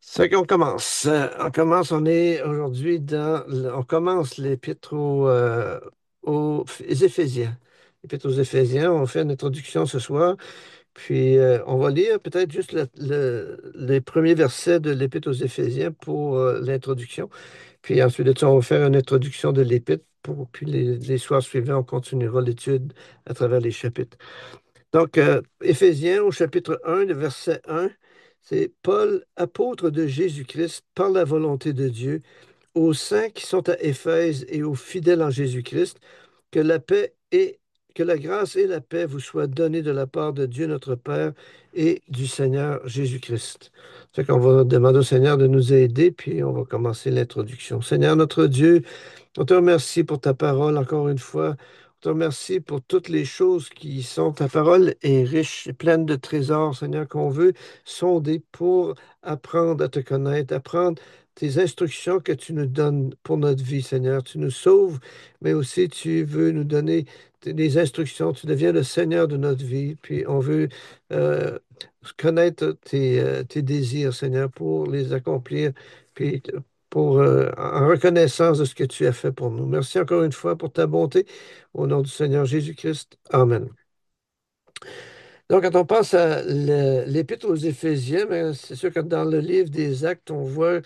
C'est qu'on commence. On est aujourd'hui on commence l'épître aux Éphésiens. L'épître aux Éphésiens, on fait une introduction ce soir, puis on va lire peut-être juste les premiers versets de l'épître aux Éphésiens pour l'introduction. Puis ensuite de ça, on va faire une introduction de l'épître, puis les soirs suivants, on continuera l'étude à travers les chapitres. Donc, Éphésiens au chapitre 1, le verset 1, c'est Paul, apôtre de Jésus-Christ, par la volonté de Dieu, aux saints qui sont à Éphèse et aux fidèles en Jésus-Christ, que la paix et que la grâce et la paix vous soient données de la part de Dieu notre Père et du Seigneur Jésus-Christ. C'est qu'on va demander au Seigneur de nous aider, puis on va commencer l'introduction. Seigneur notre Dieu, on te remercie pour ta parole encore une fois. On te remercie pour toutes les choses qui sont. Ta parole est riche et pleine de trésors, Seigneur, qu'on veut sonder pour apprendre à te connaître, apprendre tes instructions que tu nous donnes pour notre vie, Seigneur. Tu nous sauves, mais aussi tu veux nous donner des instructions. Tu deviens le Seigneur de notre vie, puis on veut euh, connaître tes désirs, Seigneur, pour les accomplir. Puis en reconnaissance de ce que tu as fait pour nous. Merci encore une fois pour ta bonté. Au nom du Seigneur Jésus-Christ. Amen. Donc, quand on pense à l'Épître aux Éphésiens, ben, c'est sûr que dans le livre des Actes, on voit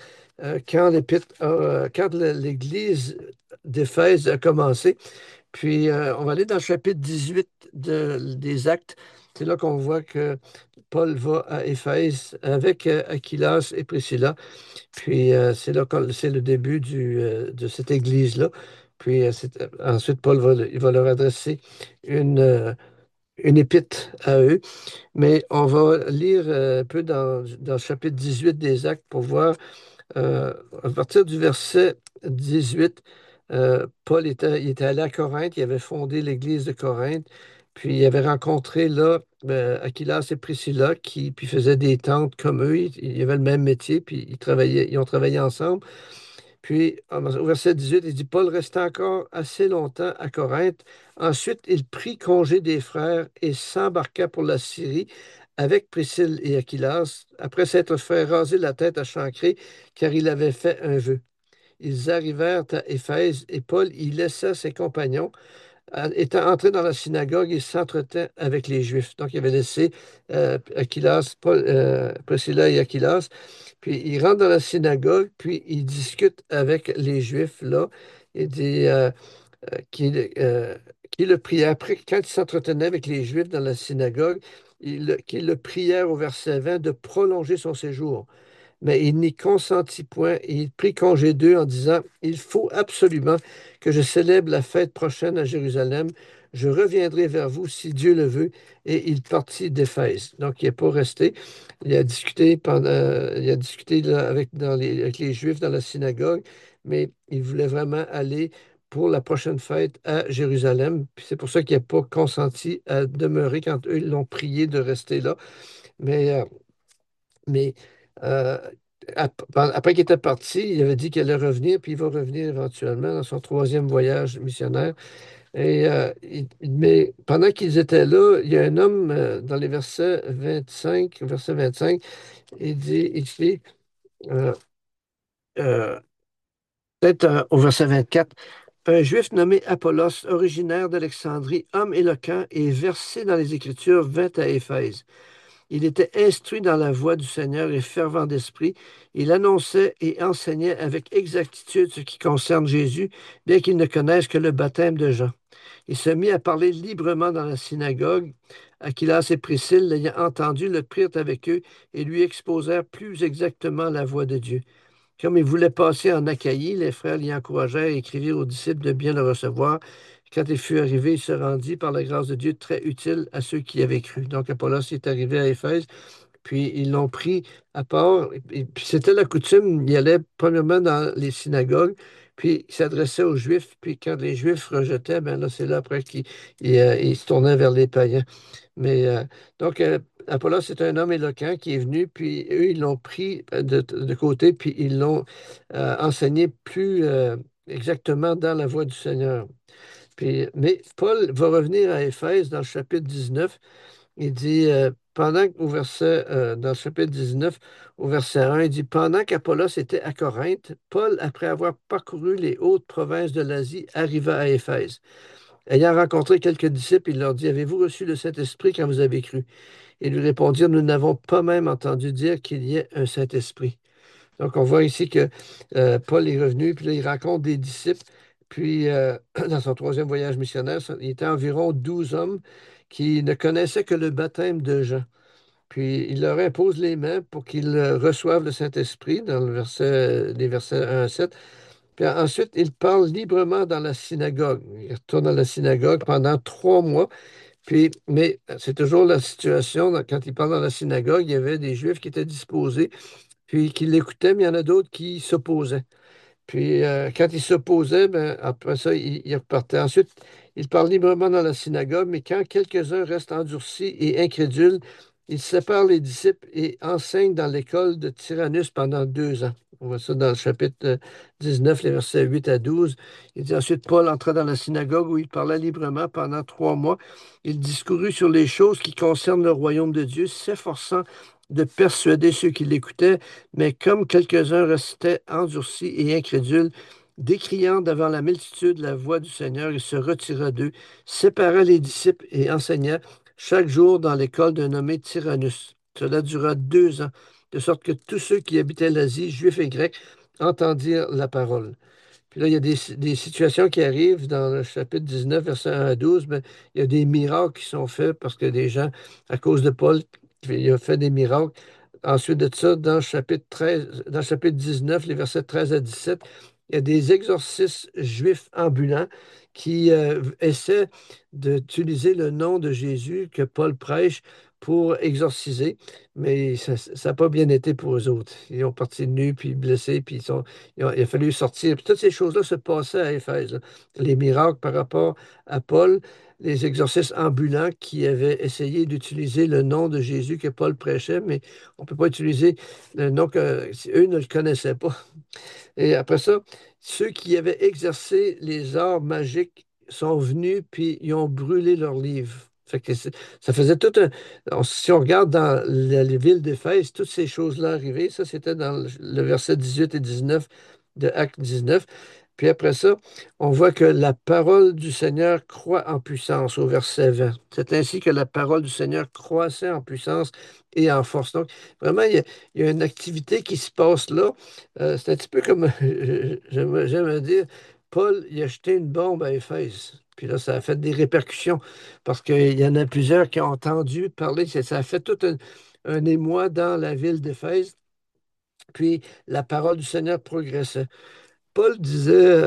quand l'Église d'Éphèse a commencé. Puis, on va aller dans le chapitre 18 des Actes. C'est là qu'on voit que Paul va à Éphèse avec Aquilas et Priscilla. Puis c'est là que c'est le début de cette église-là. Puis ensuite, Paul il va leur adresser une, euh, une épître à eux. Mais on va lire un peu dans le chapitre 18 des Actes pour voir à partir du verset 18, il était allé à Corinthe, il avait fondé l'église de Corinthe, puis il avait rencontré là Aquilas et Priscilla qui puis faisaient des tentes comme eux, ils avaient le même métier, puis ils ont travaillé ensemble. Puis au verset 18, il dit, Paul resta encore assez longtemps à Corinthe. Ensuite, il prit congé des frères et s'embarqua pour la Syrie avec Priscille et Aquilas, après s'être fait raser la tête à Chancré, car il avait fait un vœu. Ils arrivèrent à Éphèse et Paul y laissa ses compagnons. Étant entré dans la synagogue, il s'entretenait avec les Juifs. Donc, il avait laissé Priscilla et Aquilas. Puis, il rentre dans la synagogue, puis il discute avec les Juifs, là. Il dit qu'il qu'il le priait. Après, quand il s'entretenait avec les Juifs dans la synagogue, qu'il le prièrent au verset 20 de prolonger son séjour. Mais il n'y consentit point et il prit congé d'eux en disant, il faut absolument que je célèbre la fête prochaine à Jérusalem. Je reviendrai vers vous si Dieu le veut. Et il partit d'Éphèse. Donc, il n'est pas resté. Il a discuté là, avec les Juifs dans la synagogue, mais il voulait vraiment aller pour la prochaine fête à Jérusalem. Puis c'est pour ça qu'il n'a pas consenti à demeurer quand eux, ils l'ont prié de rester là. Mais mais euh, après qu'il était parti, il avait dit qu'il allait revenir, puis il va revenir éventuellement dans son troisième voyage missionnaire. Et, mais pendant qu'ils étaient là, il y a un homme dans les versets 25, verset 25, il dit, euh, euh, peut-être au verset 24, un juif nommé Apollos, originaire d'Alexandrie, homme éloquent et versé dans les Écritures, vint à Éphèse. Il était instruit dans la voie du Seigneur et fervent d'esprit. Il annonçait et enseignait avec exactitude ce qui concerne Jésus, bien qu'il ne connaisse que le baptême de Jean. Il se mit à parler librement dans la synagogue. Aquilas et Priscille, l'ayant entendu, le prirent avec eux et lui exposèrent plus exactement la voie de Dieu. Comme il voulait passer en Achaïe, les frères l'y encouragèrent et écrivirent aux disciples de bien le recevoir. Quand il fut arrivé, il se rendit par la grâce de Dieu très utile à ceux qui avaient cru. Donc Apollos est arrivé à Éphèse, puis ils l'ont pris à part. Et puis c'était la coutume, il allait premièrement dans les synagogues, puis il s'adressait aux Juifs, puis quand les Juifs rejetaient, ben là, c'est là après qu'il se tournait vers les païens. Mais donc, Apollos, c'est un homme éloquent qui est venu, puis eux, ils l'ont pris de côté, puis ils l'ont enseigné plus exactement dans la voie du Seigneur. Puis, mais Paul va revenir à Éphèse dans le chapitre 19, Il dit, dans le chapitre 19, au verset 1, il dit, pendant qu'Apollos était à Corinthe, Paul, après avoir parcouru les hautes provinces de l'Asie, arriva à Éphèse. Ayant rencontré quelques disciples, il leur dit, avez-vous reçu le Saint-Esprit quand vous avez cru? Ils lui répondirent, nous n'avons pas même entendu dire qu'il y ait un Saint-Esprit. Donc, on voit ici que Paul est revenu, puis là, il rencontre des disciples. Puis, dans son troisième voyage missionnaire, il était environ 12 hommes qui ne connaissaient que le baptême de Jean. Puis, il leur impose les mains pour qu'ils reçoivent le Saint-Esprit dans les versets 1 à 7. Puis ensuite, il parle librement dans la synagogue. Il retourne à la synagogue pendant 3 mois. Puis, mais c'est toujours la situation, quand il parle dans la synagogue, il y avait des Juifs qui étaient disposés puis qui l'écoutaient, mais il y en a d'autres qui s'opposaient. Puis quand il s'opposait, ben, après ça, il repartait. Ensuite, il parle librement dans la synagogue, mais quand quelques-uns restent endurcis et incrédules, il sépare les disciples et enseigne dans l'école de Tyrannus pendant 2 ans. On voit ça dans le chapitre 19, les versets 8 à 12. Il dit ensuite, Paul entra dans la synagogue où il parlait librement pendant 3 mois. Il discourut sur les choses qui concernent le royaume de Dieu, s'efforçant de persuader ceux qui l'écoutaient, mais comme quelques-uns restaient endurcis et incrédules, décriant devant la multitude la voix du Seigneur, il se retira d'eux, sépara les disciples et enseigna chaque jour dans l'école d'un nommé Tyrannus. Cela dura 2 ans, de sorte que tous ceux qui habitaient l'Asie, juifs et grecs, entendirent la parole. Puis là, il y a des situations qui arrivent dans le chapitre 19, verset 1 à 12. Ben, il y a des miracles qui sont faits parce que des gens, à cause de Paul, il a fait des miracles. Ensuite de ça, dans le chapitre 13, dans le chapitre 19, les versets 13 à 17, il y a des exorcistes juifs ambulants qui essaient d'utiliser le nom de Jésus que Paul prêche pour exorciser, mais ça n'a pas bien été pour eux autres. Ils ont parti nus, puis blessés, puis il a fallu sortir. Puis toutes ces choses-là se passaient à Éphèse, là. Les miracles par rapport à Paul, les exorcistes ambulants qui avaient essayé d'utiliser le nom de Jésus que Paul prêchait, mais on ne peut pas utiliser le nom que eux ne le connaissaient pas. Et après ça, ceux qui avaient exercé les arts magiques sont venus puis ils ont brûlé leurs livres. Fait que ça faisait tout un. Si on regarde dans les villes d'Éphèse, toutes ces choses-là arrivaient. Ça, c'était dans le verset 18 et 19 de Acte 19. Puis après ça, on voit que la parole du Seigneur croît en puissance au verset 20. C'est ainsi que la parole du Seigneur croissait en puissance et en force. Donc, vraiment, il y a une activité qui se passe là. C'est un petit peu comme, j'aime à dire, Paul, il a jeté une bombe à Éphèse. Puis là, ça a fait des répercussions parce qu'il y en a plusieurs qui ont entendu parler. Ça a fait tout un émoi dans la ville d'Éphèse. Puis la parole du Seigneur progressait. Paul disait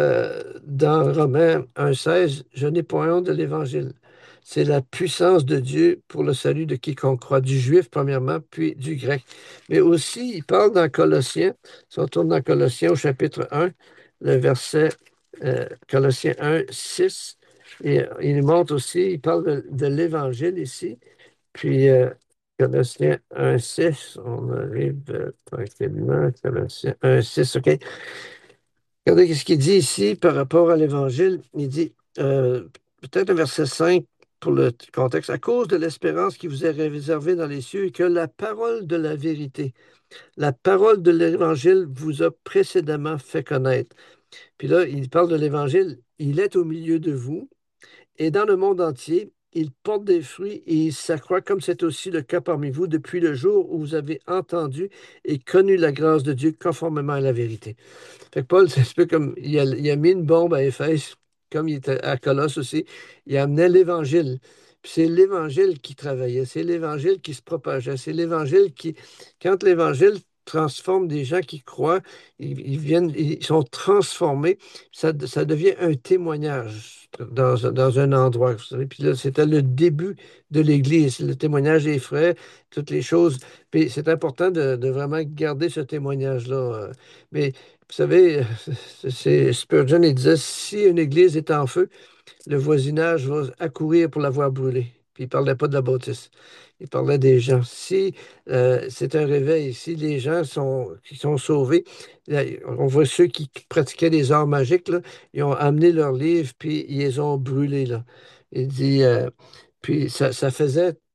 dans Romains 1,16, je n'ai point honte de l'Évangile. C'est la puissance de Dieu pour le salut de quiconque croit, du juif premièrement, puis du grec. Mais aussi, il parle dans Colossiens, si on tourne dans Colossiens au chapitre 1, le verset Colossiens 1, 6, et il montre aussi, il parle de l'Évangile ici, puis Colossiens 1, 6, on arrive tranquillement, Colossiens 1, 6, OK. Regardez ce qu'il dit ici par rapport à l'Évangile. Il dit, peut-être le verset 5 pour le contexte, à cause de l'espérance qui vous est réservée dans les cieux et que la parole de la vérité, la parole de l'Évangile vous a précédemment fait connaître. Puis là, il parle de l'Évangile, il est au milieu de vous et dans le monde entier, il porte des fruits et il s'accroît comme c'est aussi le cas parmi vous depuis le jour où vous avez entendu et connu la grâce de Dieu conformément à la vérité. Fait que Paul, c'est un peu comme il a mis une bombe à Éphèse, comme il était à Colosse aussi. Il amenait l'Évangile. Puis c'est l'Évangile qui travaillait, c'est l'Évangile qui se propageait, c'est l'Évangile qui, quand l'Évangile transforme des gens qui croient, ils viennent, ils sont transformés, ça devient un témoignage dans un endroit. Vous savez. Puis là, c'était le début de l'Église. Le témoignage est frais, toutes les choses. Puis c'est important de vraiment garder ce témoignage-là. Mais vous savez, Spurgeon, il disait, si une église est en feu, le voisinage va accourir pour la voir brûler. Puis il ne parlait pas de la bâtisse. Il parlait des gens. Si c'est un réveil, si les gens qui sont sauvés, là, on voit ceux qui pratiquaient les arts magiques, là, ils ont amené leurs livres, puis ils les ont brûlés. Là. Il dit, puis ça faisait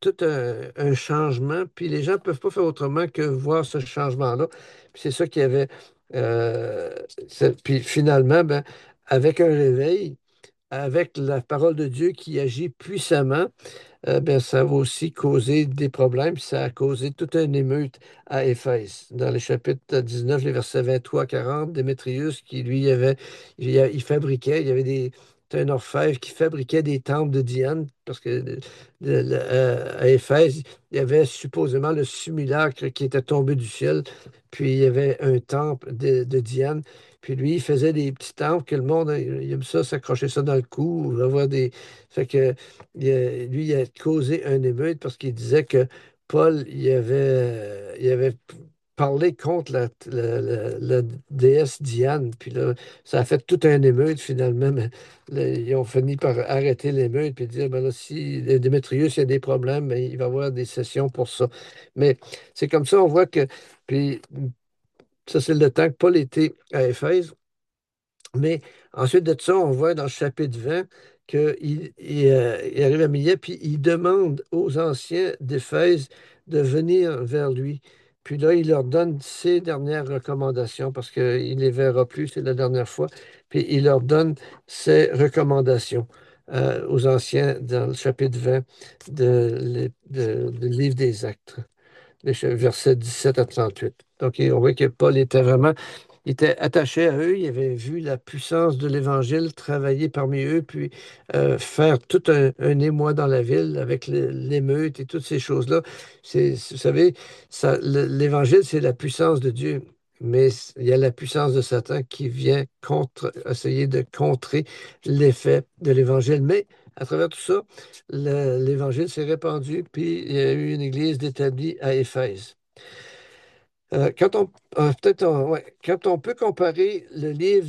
tout un changement, puis les gens ne peuvent pas faire autrement que voir ce changement-là. Puis c'est ça qu'il y avait. euh, Puis finalement, ben, avec un réveil, avec la parole de Dieu qui agit puissamment, ben, ça va aussi causer des problèmes. Puis ça a causé toute une émeute à Éphèse. Dans les chapitres 19, les versets 23 à 40, Démétrius, qui lui il fabriquait, il y avait c'était un orfèvre qui fabriquait des temples de Diane, parce que à Éphèse, il y avait supposément le simulacre qui était tombé du ciel, puis il y avait un temple de Diane. Puis lui, il faisait des petits temples que le monde, il aime ça, s'accrocher ça dans le cou, avoir des. Fait que lui, il a causé un émeute parce qu'il disait que Paul, il avait parlé contre la déesse Diane. Puis là, ça a fait tout un émeute finalement. Mais là, ils ont fini par arrêter l'émeute puis dire, ben là, si Démétrius, il y a des problèmes, ben, il va y avoir des sessions pour ça. Mais c'est comme ça, on voit que. Puis ça, c'est le temps que Paul était à Éphèse. Mais ensuite de ça, on voit dans le chapitre 20 qu'il arrive à Millet, puis il demande aux anciens d'Éphèse de venir vers lui. Puis là, il leur donne ses dernières recommandations parce qu'il ne les verra plus, c'est la dernière fois. Puis il leur donne ses recommandations aux anciens dans le chapitre 20 du livre des Actes, les versets 17 à 38. Donc, on voit que Paul était vraiment il était attaché à eux, il avait vu la puissance de l'Évangile travailler parmi eux, puis faire tout un émoi dans la ville avec l'émeute et toutes ces choses-là. Vous savez, l'Évangile, c'est la puissance de Dieu, mais il y a la puissance de Satan qui vient essayer de contrer l'effet de l'Évangile. Mais à travers tout ça, l'Évangile s'est répandu, puis il y a eu une église d'établie à Éphèse. Quand on peut comparer le livre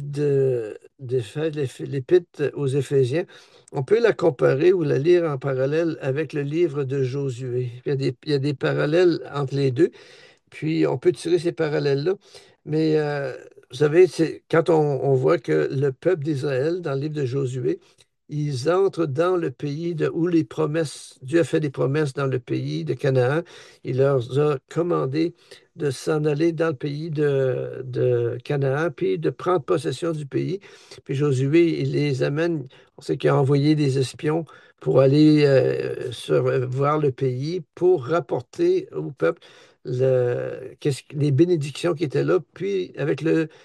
l'Épître aux Éphésiens, on peut la comparer ou la lire en parallèle avec le livre de Josué. Il y a des parallèles entre les deux, puis on peut tirer ces parallèles-là. Mais vous savez, quand on voit que le peuple d'Israël, dans le livre de Josué, ils entrent dans le pays où les promesses, Dieu a fait des promesses dans le pays de Canaan. Il leur a commandé de s'en aller dans le pays de Canaan, puis de prendre possession du pays. Puis Josué, il les amène, on sait qu'il a envoyé des espions pour aller voir le pays, pour rapporter au peuple les bénédictions qui étaient là, puis avec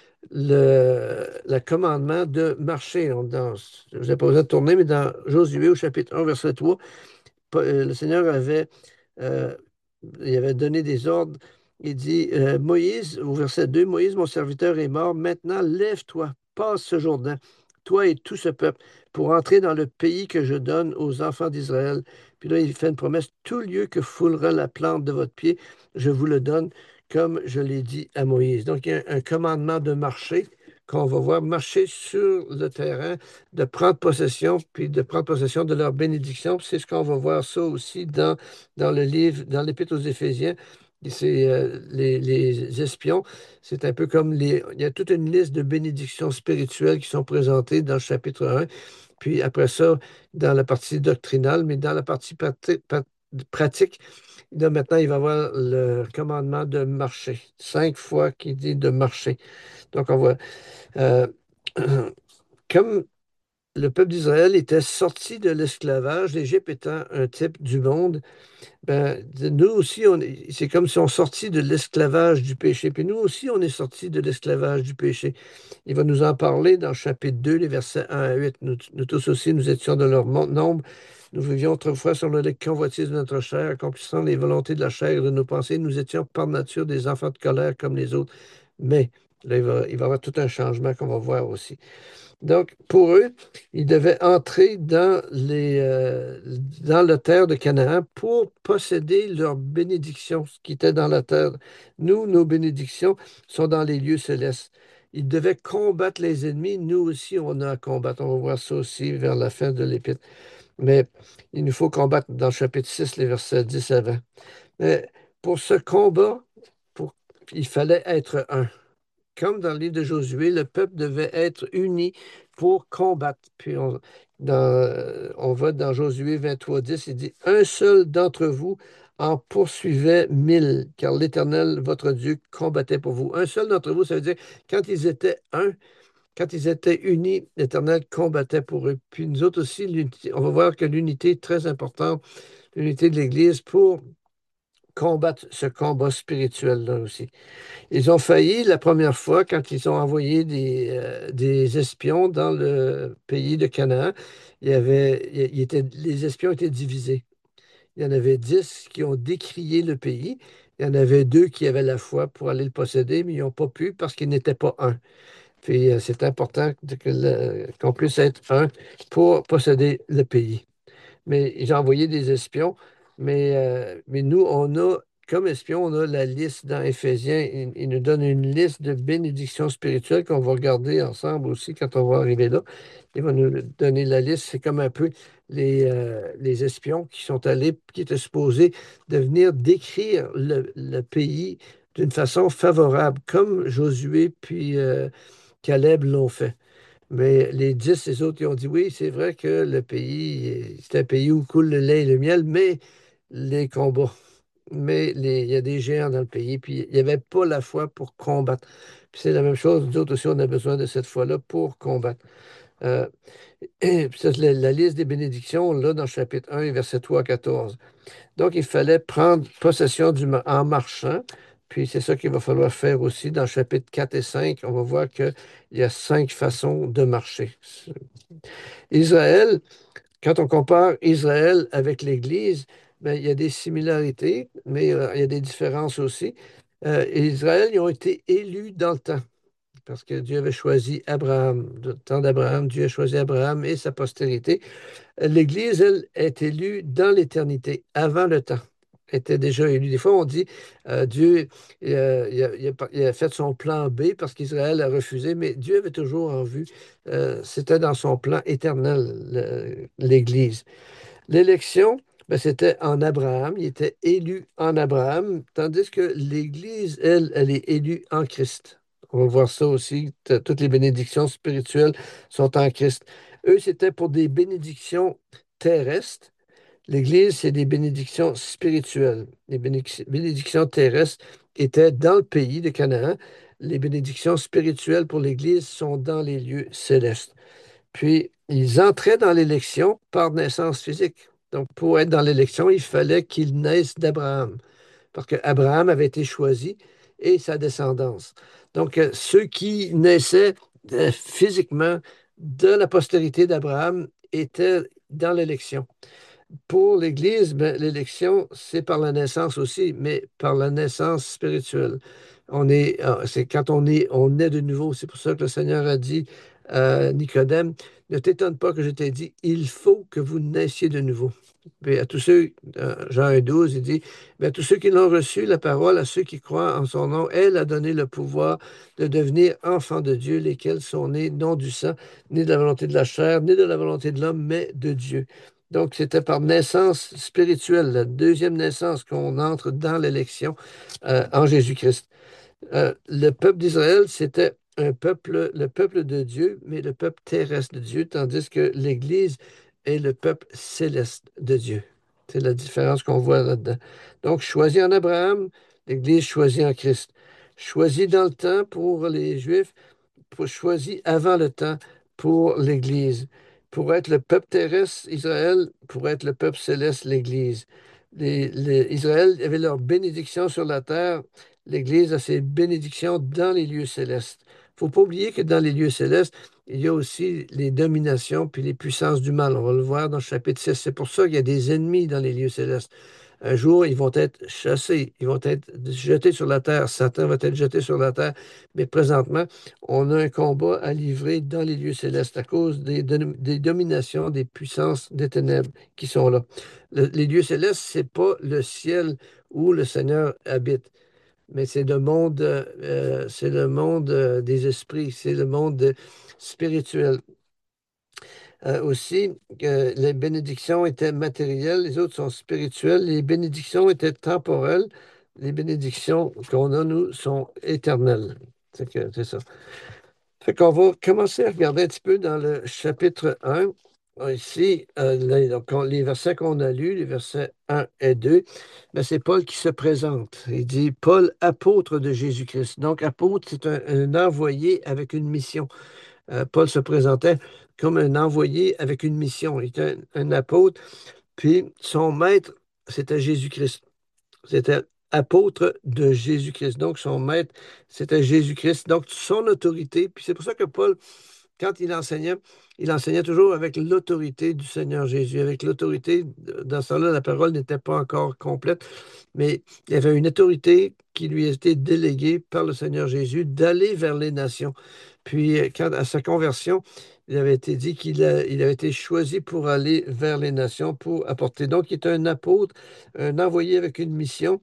le commandement de marcher. Je n'ai pas besoin de tourner, mais dans Josué au chapitre 1, verset 3, le Seigneur euh, il avait donné des ordres. Il dit, Moïse, au verset 2, Moïse, mon serviteur, est mort. Maintenant, lève-toi, passe ce Jourdain, toi et tout ce peuple, pour entrer dans le pays que je donne aux enfants d'Israël. Puis là, il fait une promesse, tout lieu que foulera la plante de votre pied, je vous le donne, comme je l'ai dit à Moïse. Donc, il y a un commandement de marcher qu'on va voir marcher sur le terrain, de prendre possession, puis de prendre possession de leur bénédiction. Puis c'est ce qu'on va voir ça aussi dans le livre, dans l'Épître aux Éphésiens. C'est les espions, c'est un peu comme il y a toute une liste de bénédictions spirituelles qui sont présentées dans le chapitre 1. Puis après ça, dans la partie doctrinale, mais dans la partie pratique, là, maintenant, il va y avoir le commandement de marcher. 5 fois qu'il dit de marcher. Donc, on voit, euh, comme le peuple d'Israël était sorti de l'esclavage, l'Égypte étant un type du monde, ben, nous aussi, c'est comme si on sortit de l'esclavage du péché. Puis nous aussi, on est sortis de l'esclavage du péché. Il va nous en parler dans le chapitre 2, les versets 1 à 8. Nous tous aussi, nous étions de leur nombre. Nous vivions autrefois sur le convoitise de notre chair, accomplissant les volontés de la chair et de nos pensées. Nous étions par nature des enfants de colère comme les autres. Mais là, il va y avoir tout un changement qu'on va voir aussi. Donc, pour eux, ils devaient entrer dans la terre de Canaan pour posséder leurs bénédictions, ce qui était dans la terre. Nous, nos bénédictions sont dans les lieux célestes. Ils devaient combattre les ennemis. Nous aussi, on a à combattre. On va voir ça aussi vers la fin de l'Épître. Mais il nous faut combattre dans le chapitre 6, les versets 10 à 20. Mais pour ce combat, pour- il fallait être un. Comme dans le livre de Josué, le peuple devait être uni pour combattre. Puis On va dans Josué 23:10, il dit, un seul d'entre vous en poursuivait 1000, car l'Éternel, votre Dieu, combattait pour vous. Un seul d'entre vous, ça veut dire, quand ils étaient un, quand ils étaient unis, l'Éternel combattait pour eux. Puis nous autres aussi, on va voir que l'unité est très importante, l'unité de l'Église pour combattre ce combat spirituel-là aussi. Ils ont failli la première fois quand ils ont envoyé des espions dans le pays de Canaan. Les espions étaient divisés. Il y en avait 10 qui ont décrié le pays. Il y en avait deux qui avaient la foi pour aller le posséder, mais ils n'ont pas pu parce qu'ils n'étaient pas un. Puis c'est important qu'on puisse être un pour posséder le pays. Mais j'ai envoyé des espions. Mais nous, on a, comme espions, on a la liste dans Éphésiens. Il nous donne une liste de bénédictions spirituelles qu'on va regarder ensemble aussi quand on va arriver là. Il va nous donner la liste. C'est comme un peu les espions qui sont allés, qui étaient supposés de venir décrire le pays d'une façon favorable, comme Josué puis Caleb l'ont fait. Mais les 10, les autres, ils ont dit oui, c'est vrai que le pays, c'est un pays où coule le lait et le miel, mais les combats, il y a des géants dans le pays, puis il n'y avait pas la foi pour combattre. Puis c'est la même chose, nous autres aussi, on a besoin de cette foi-là pour combattre. Euh, et puis ça, c'est la liste des bénédictions, là, dans le chapitre 1, verset 3 à 14. Donc, il fallait prendre possession en marchant. Puis c'est ça qu'il va falloir faire aussi dans le chapitre 4 et 5. On va voir qu'il y a 5 façons de marcher. Israël, quand on compare Israël avec l'Église, ben, il y a des similarités, mais il y a des différences aussi. Israël, ils ont été élus dans le temps, parce que Dieu avait choisi Abraham. Du temps d'Abraham, Dieu a choisi Abraham et sa postérité. L'Église, elle, est élue dans l'éternité, avant le temps. Elle était déjà élue. Des fois, on dit Dieu il a fait son plan B parce qu'Israël a refusé, mais Dieu avait toujours en vue. C'était dans son plan éternel, l'Église. L'élection, ben, c'était en Abraham. Il était élu en Abraham, tandis que l'Église, elle, elle est élue en Christ. On va voir ça aussi. Toutes les bénédictions spirituelles sont en Christ. Eux, c'était pour des bénédictions terrestres. L'Église, c'est des bénédictions spirituelles. Les bénédictions terrestres étaient dans le pays de Canaan. Les bénédictions spirituelles pour l'Église sont dans les lieux célestes. Puis, ils entraient dans l'élection par naissance physique. Donc, pour être dans l'élection, il fallait qu'ils naissent d'Abraham, parce qu'Abraham avait été choisi et sa descendance. Donc, ceux qui naissaient physiquement de la postérité d'Abraham étaient dans l'élection. Pour l'Église, ben, l'élection, c'est par la naissance aussi, mais par la naissance spirituelle. C'est quand on naît de nouveau. C'est pour ça que le Seigneur a dit à Nicodème, ne t'étonne pas que je t'ai dit, il faut que vous naissiez de nouveau. Puis à tous ceux, Jean 1,12, il dit, mais à tous ceux qui l'ont reçu, la parole, à ceux qui croient en son nom, elle a donné le pouvoir de devenir enfants de Dieu, lesquels sont nés non du sang, ni de la volonté de la chair, ni de la volonté de l'homme, mais de Dieu. Donc, c'était par naissance spirituelle, la deuxième naissance, qu'on entre dans l'élection en Jésus-Christ. Le peuple d'Israël, c'était le peuple de Dieu, mais le peuple terrestre de Dieu, tandis que l'Église est le peuple céleste de Dieu. C'est la différence qu'on voit là-dedans. Donc, choisi en Abraham, l'Église choisie en Christ. Choisi dans le temps pour les Juifs, choisi avant le temps pour l'Église. Pour être le peuple terrestre, Israël, pour être le peuple céleste, l'Église. Israël avait leur bénédiction sur la terre, l'Église a ses bénédictions dans les lieux célestes. Il ne faut pas oublier que dans les lieux célestes, il y a aussi les dominations puis les puissances du mal. On va le voir dans le chapitre 6. C'est pour ça qu'il y a des ennemis dans les lieux célestes. Un jour, ils vont être chassés, ils vont être jetés sur la terre. Satan va être jeté sur la terre. Mais présentement, on a un combat à livrer dans les lieux célestes à cause des dominations, des puissances des ténèbres qui sont là. Les lieux célestes, c'est pas le ciel où le Seigneur habite, mais c'est le monde des esprits, c'est le monde spirituel. Aussi, les bénédictions étaient matérielles, les autres sont spirituelles. Les bénédictions étaient temporelles. Les bénédictions qu'on a, nous, sont éternelles. C'est ça. Fait qu'on va commencer à regarder un petit peu dans le chapitre 1. Ici, donc, les versets qu'on a lus, les versets 1 et 2, ben, c'est Paul qui se présente. Il dit Paul, apôtre de Jésus-Christ. Donc, apôtre, c'est un envoyé avec une mission. Paul se présentait comme un envoyé avec une mission. Il était un apôtre, puis son maître, c'était Jésus-Christ. C'était apôtre de Jésus-Christ. Donc, son maître, c'était Jésus-Christ. Donc, son autorité. Puis c'est pour ça que Paul, quand il enseignait toujours avec l'autorité du Seigneur Jésus. Avec l'autorité, dans ce temps-là, la parole n'était pas encore complète, mais il y avait une autorité qui lui a été déléguée par le Seigneur Jésus d'aller vers les nations. Puis, quand, à sa conversion, il avait été dit il avait été choisi pour aller vers les nations, pour apporter. Donc, il est un apôtre, un envoyé avec une mission,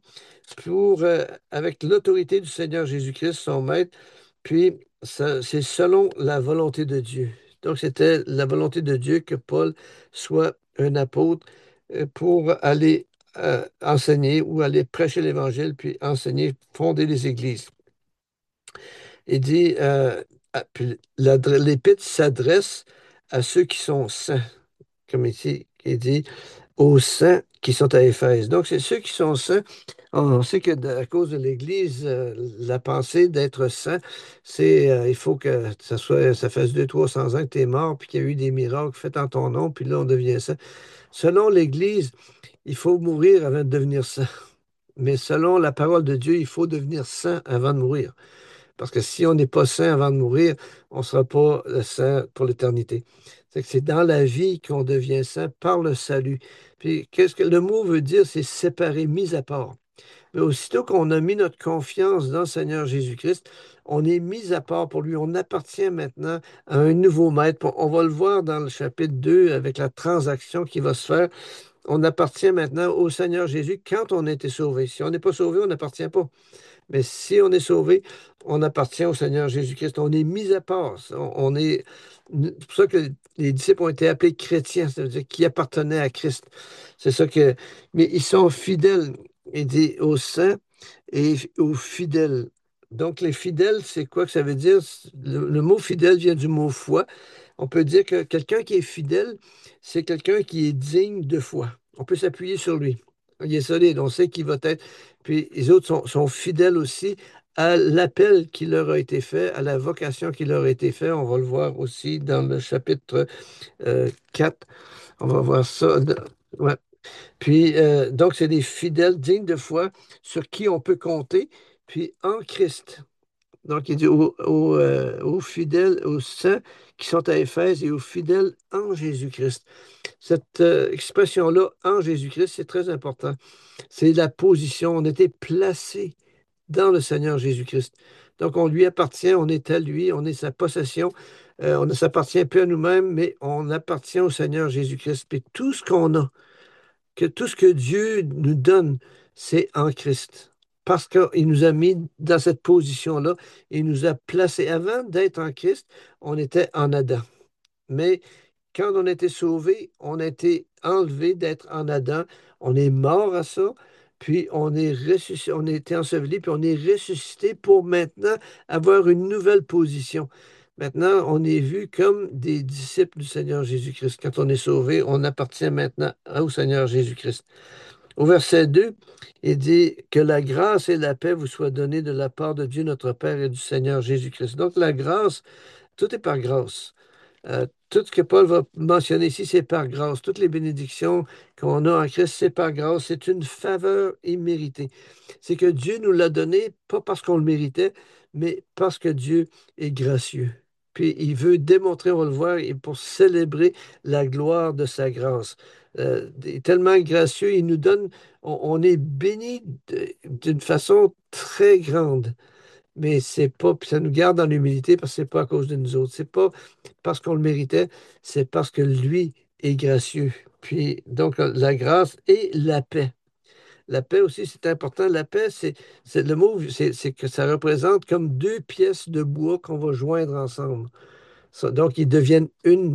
avec l'autorité du Seigneur Jésus-Christ, son maître. Puis, c'est selon la volonté de Dieu. Donc, c'était la volonté de Dieu que Paul soit un apôtre pour aller enseigner ou aller prêcher l'Évangile, puis enseigner, fonder les églises. Il dit, puis l'Épître s'adresse à ceux qui sont saints, comme ici, il dit, aux saints qui sont à Éphèse. Donc, c'est ceux qui sont saints. On sait que à cause de l'Église, la pensée d'être saint, il faut que ça fasse 200, 300 ans que tu es mort, puis qu'il y a eu des miracles faits en ton nom, puis là, on devient saint. Selon l'Église, il faut mourir avant de devenir saint. Mais selon la parole de Dieu, il faut devenir saint avant de mourir. Parce que si on n'est pas saint avant de mourir, on ne sera pas saint pour l'éternité. C'est dans la vie qu'on devient saint par le salut. Puis qu'est-ce que le mot veut dire? C'est séparé, mis à part. Mais aussitôt qu'on a mis notre confiance dans le Seigneur Jésus-Christ, on est mis à part pour lui. On appartient maintenant à un nouveau maître. On va le voir dans le chapitre 2 avec la transaction qui va se faire. On appartient maintenant au Seigneur Jésus quand on a été sauvé. Si on n'est pas sauvé, on n'appartient pas. Mais si on est sauvé, on appartient au Seigneur Jésus-Christ. On est mis à part. C'est pour ça que les disciples ont été appelés chrétiens, c'est-à-dire qui appartenaient à Christ. C'est ça que. Mais ils sont fidèles, il dit, aux saints et aux fidèles. Donc, les fidèles, c'est quoi que ça veut dire? Le mot fidèle vient du mot foi. On peut dire que quelqu'un qui est fidèle, c'est quelqu'un qui est digne de foi. On peut s'appuyer sur lui. Il est solide, on sait qu'il va être. Puis les autres sont fidèles aussi à l'appel qui leur a été fait, à la vocation qui leur a été faite. On va le voir aussi dans le chapitre 4. On va voir ça. Ouais. Puis, donc, c'est des fidèles dignes de foi sur qui on peut compter, puis en Christ. Donc, il dit aux fidèles, aux saints qui sont à Éphèse et aux fidèles en Jésus-Christ. Cette expression-là, en Jésus-Christ, c'est très important. C'est la position. On était placé dans le Seigneur Jésus-Christ. Donc, on lui appartient, on est à lui, on est sa possession. On ne s'appartient plus à nous-mêmes, mais on appartient au Seigneur Jésus-Christ. Puis tout ce qu'on a, que tout ce que Dieu nous donne, c'est en Christ. Parce qu'il nous a mis dans cette position-là, il nous a placés. Avant d'être en Christ, on était en Adam. Mais quand on a été sauvé, on a été enlevé d'être en Adam. On est mort à ça, puis on est ressuscité, on a été enseveli, puis on est ressuscité pour maintenant avoir une nouvelle position. Maintenant, on est vu comme des disciples du Seigneur Jésus-Christ. Quand on est sauvé, on appartient maintenant au Seigneur Jésus-Christ. Au verset 2, il dit que la grâce et la paix vous soient données de la part de Dieu notre Père et du Seigneur Jésus-Christ. Donc la grâce, tout est par grâce. Tout ce que Paul va mentionner ici, c'est par grâce. Toutes les bénédictions qu'on a en Christ, c'est par grâce. C'est une faveur imméritée. C'est que Dieu nous l'a donné, pas parce qu'on le méritait, mais parce que Dieu est gracieux. Puis il veut démontrer, on va le voir, et pour célébrer la gloire de sa grâce. Il est tellement gracieux, il nous donne, on est béni d'une façon très grande. Mais c'est pas, puis ça nous garde dans l'humilité parce que c'est pas à cause de nous autres. C'est pas parce qu'on le méritait, c'est parce que lui est gracieux. Puis donc la grâce et la paix. La paix aussi, c'est important. La paix, c'est le mot, c'est que ça représente comme deux pièces de bois qu'on va joindre ensemble. Donc, ils deviennent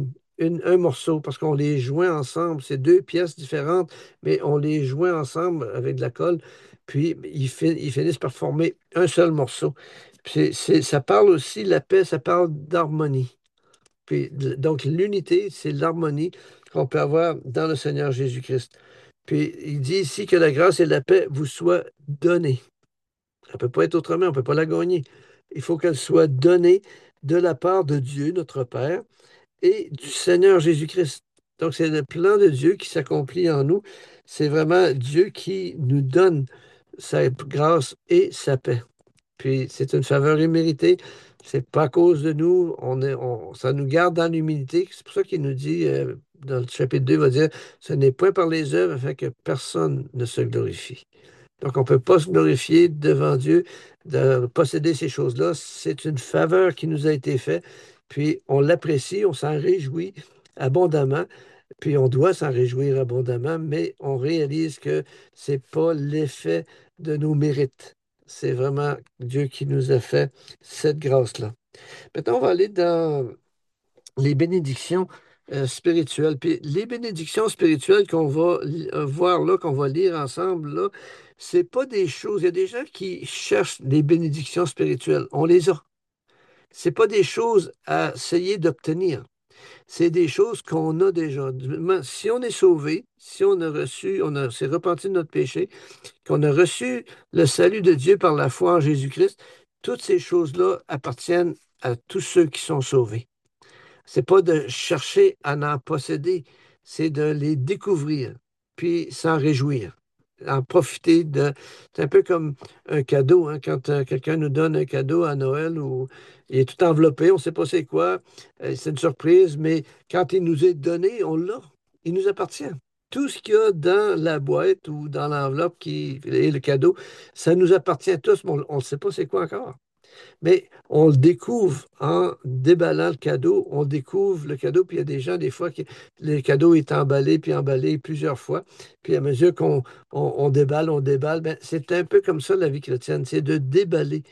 un morceau parce qu'on les joint ensemble. C'est deux pièces différentes, mais on les joint ensemble avec de la colle. Puis, ils finissent par former un seul morceau. Puis ça parle aussi, la paix, ça parle d'harmonie. Donc, l'unité, c'est l'harmonie qu'on peut avoir dans le Seigneur Jésus-Christ. Puis, il dit ici que la grâce et la paix vous soient données. Ça ne peut pas être autrement, on ne peut pas la gagner. Il faut qu'elle soit donnée de la part de Dieu, notre Père, et du Seigneur Jésus-Christ. Donc, c'est le plan de Dieu qui s'accomplit en nous. C'est vraiment Dieu qui nous donne sa grâce et sa paix. Puis, c'est une faveur imméritée. C'est pas à cause de nous. Ça nous garde dans l'humilité. C'est pour ça qu'il nous dit, dans le chapitre 2, il va dire, ce n'est point par les œuvres afin que personne ne se glorifie. Donc, on ne peut pas se glorifier devant Dieu de posséder ces choses-là. C'est une faveur qui nous a été faite, puis on l'apprécie, on s'en réjouit abondamment, puis on doit s'en réjouir abondamment, mais on réalise que ce n'est pas l'effet de nos mérites. C'est vraiment Dieu qui nous a fait cette grâce-là. Maintenant, on va aller dans les bénédictions spirituelles. Puis les bénédictions spirituelles qu'on va voir là, qu'on va lire ensemble, là, c'est pas des choses. Il y a des gens qui cherchent des bénédictions spirituelles. On les a. C'est pas des choses à essayer d'obtenir. C'est des choses qu'on a déjà. Si on est sauvé, si on a reçu, s'est repenti de notre péché, qu'on a reçu le salut de Dieu par la foi en Jésus-Christ, toutes ces choses-là appartiennent à tous ceux qui sont sauvés. C'est pas de chercher à en posséder, c'est de les découvrir, puis s'en réjouir, en profiter de. C'est un peu comme un cadeau, hein, quand quelqu'un nous donne un cadeau à Noël où il est tout enveloppé, on ne sait pas c'est quoi, c'est une surprise, mais quand il nous est donné, on l'a. Il nous appartient. Tout ce qu'il y a dans la boîte ou dans l'enveloppe qui est le cadeau, ça nous appartient tous, mais on ne sait pas c'est quoi encore. Mais on le découvre en déballant le cadeau. On découvre le cadeau, puis il y a des gens, des fois, qui le cadeau est emballé, puis emballé plusieurs fois. Puis à mesure qu'on déballe, on déballe. Ben, c'est un peu comme ça la vie chrétienne, c'est de déballer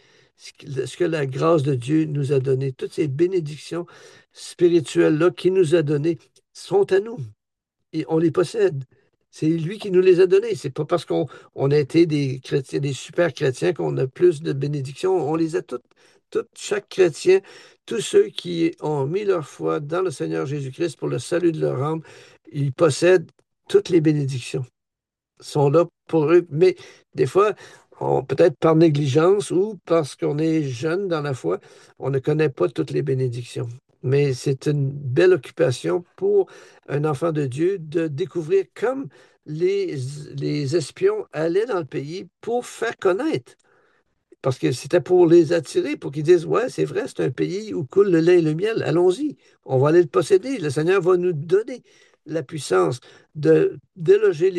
ce que la grâce de Dieu nous a donné. Toutes ces bénédictions spirituelles-là qu'il nous a données sont à nous et on les possède. C'est lui qui nous les a donnés. C'est pas parce qu'on a été des chrétiens, des super chrétiens qu'on a plus de bénédictions. On les a toutes, chaque chrétien, tous ceux qui ont mis leur foi dans le Seigneur Jésus-Christ pour le salut de leur âme, ils possèdent toutes les bénédictions sont là pour eux. Mais des fois, peut-être par négligence ou parce qu'on est jeune dans la foi, on ne connaît pas toutes les bénédictions. Mais c'est une belle occupation pour un enfant de Dieu de découvrir comme les, les espions allaient dans le pays pour faire connaître. Parce que c'était pour les attirer, pour qu'ils disent, ouais, c'est vrai, c'est un pays où coule le lait et le miel. Allons-y, on va aller le posséder. Le Seigneur va nous donner la puissance de déloger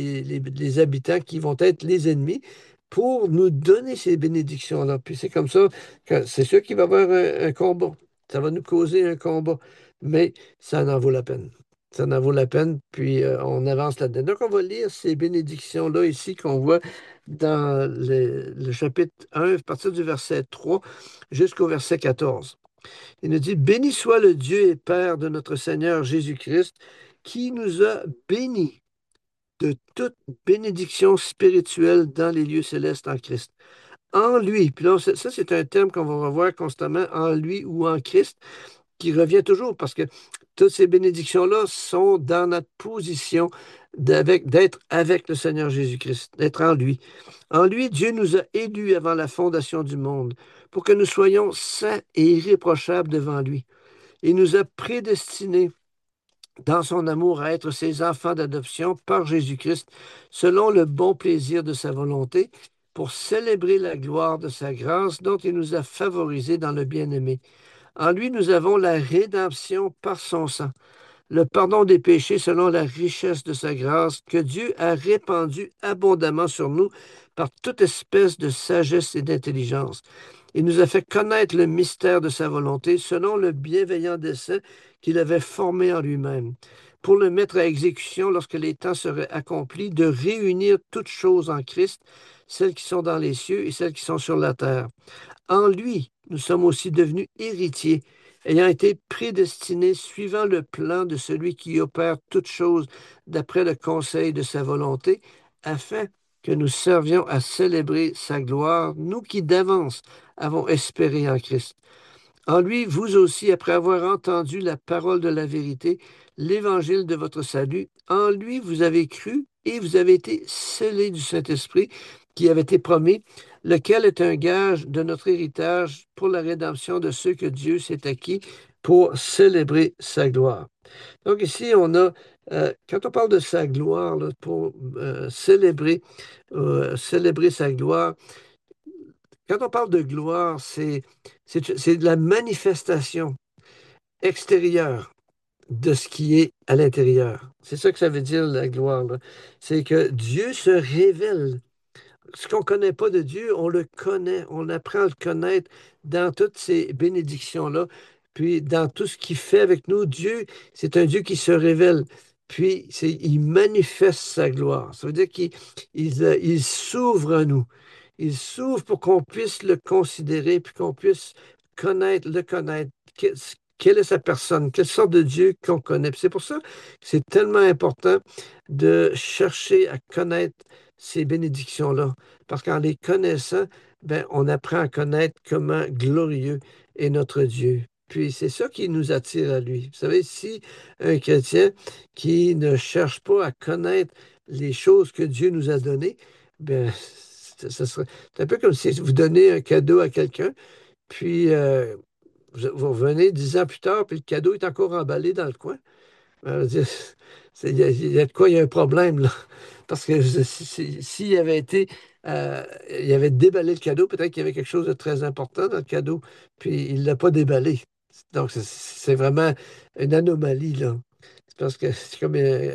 les habitants qui vont être les ennemis pour nous donner ces bénédictions-là. Puis c'est comme ça que c'est sûr qu'il va y avoir un combat. Ça va nous causer un combat, mais ça en vaut la peine. Ça en vaut la peine, puis on avance là-dedans. Donc, on va lire ces bénédictions-là ici qu'on voit dans le chapitre 1, à partir du verset 3 jusqu'au verset 14. Il nous dit, béni soit le Dieu et Père de notre Seigneur Jésus-Christ, qui nous a bénis de toute bénédiction spirituelle dans les lieux célestes en Christ. En lui, puis là, ça c'est un terme qu'on va revoir constamment, en lui ou en Christ, qui revient toujours parce que toutes ces bénédictions-là sont dans notre position d'être avec le Seigneur Jésus-Christ, d'être en lui. En lui, Dieu nous a élus avant la fondation du monde pour que nous soyons saints et irréprochables devant lui. Il nous a prédestinés dans son amour à être ses enfants d'adoption par Jésus-Christ, selon le bon plaisir de sa volonté, pour célébrer la gloire de sa grâce dont il nous a favorisés dans le bien-aimé. En lui, nous avons la rédemption par son sang, le pardon des péchés selon la richesse de sa grâce que Dieu a répandue abondamment sur nous par toute espèce de sagesse et d'intelligence. Il nous a fait connaître le mystère de sa volonté selon le bienveillant dessein qu'il avait formé en lui-même, pour le mettre à exécution lorsque les temps seraient accomplis, de réunir toutes choses en Christ, celles qui sont dans les cieux et celles qui sont sur la terre. En lui, nous sommes aussi devenus héritiers, ayant été prédestinés suivant le plan de celui qui opère toutes choses d'après le conseil de sa volonté, afin que nous servions à célébrer sa gloire, nous qui d'avance avons espéré en Christ. En lui, vous aussi, après avoir entendu la parole de la vérité, l'évangile de votre salut, en lui vous avez cru et vous avez été scellés du Saint-Esprit qui avait été promis, lequel est un gage de notre héritage pour la rédemption de ceux que Dieu s'est acquis pour célébrer sa gloire. Donc ici, quand on parle de sa gloire, là, pour célébrer sa gloire, quand on parle de gloire, c'est de la manifestation extérieure de ce qui est à l'intérieur. C'est ça que ça veut dire la gloire, là. C'est que Dieu se révèle. Ce qu'on ne connaît pas de Dieu, on le connaît, on apprend à le connaître dans toutes ces bénédictions-là, puis dans tout ce qu'il fait avec nous. Dieu, c'est un Dieu qui se révèle, puis il manifeste sa gloire. Ça veut dire qu'il s'ouvre à nous. Il s'ouvre pour qu'on puisse le considérer, puis qu'on puisse le connaître. Quelle est sa personne? Quelle sorte de Dieu qu'on connaît? Puis c'est pour ça que c'est tellement important de chercher à connaître ces bénédictions-là. Parce qu'en les connaissant, ben, on apprend à connaître comment glorieux est notre Dieu. Puis c'est ça qui nous attire à lui. Vous savez, si un chrétien qui ne cherche pas à connaître les choses que Dieu nous a données, ben, c'est un peu comme si vous donnez un cadeau à quelqu'un, puis vous revenez 10 ans plus tard, puis le cadeau est encore emballé dans le coin. Je veux dire, il y a de quoi, il y a un problème, là. Parce que s'il avait été, il avait déballé le cadeau, peut-être qu'il y avait quelque chose de très important dans le cadeau, puis il ne l'a pas déballé. Donc, c'est vraiment une anomalie, là. C'est parce que c'est comme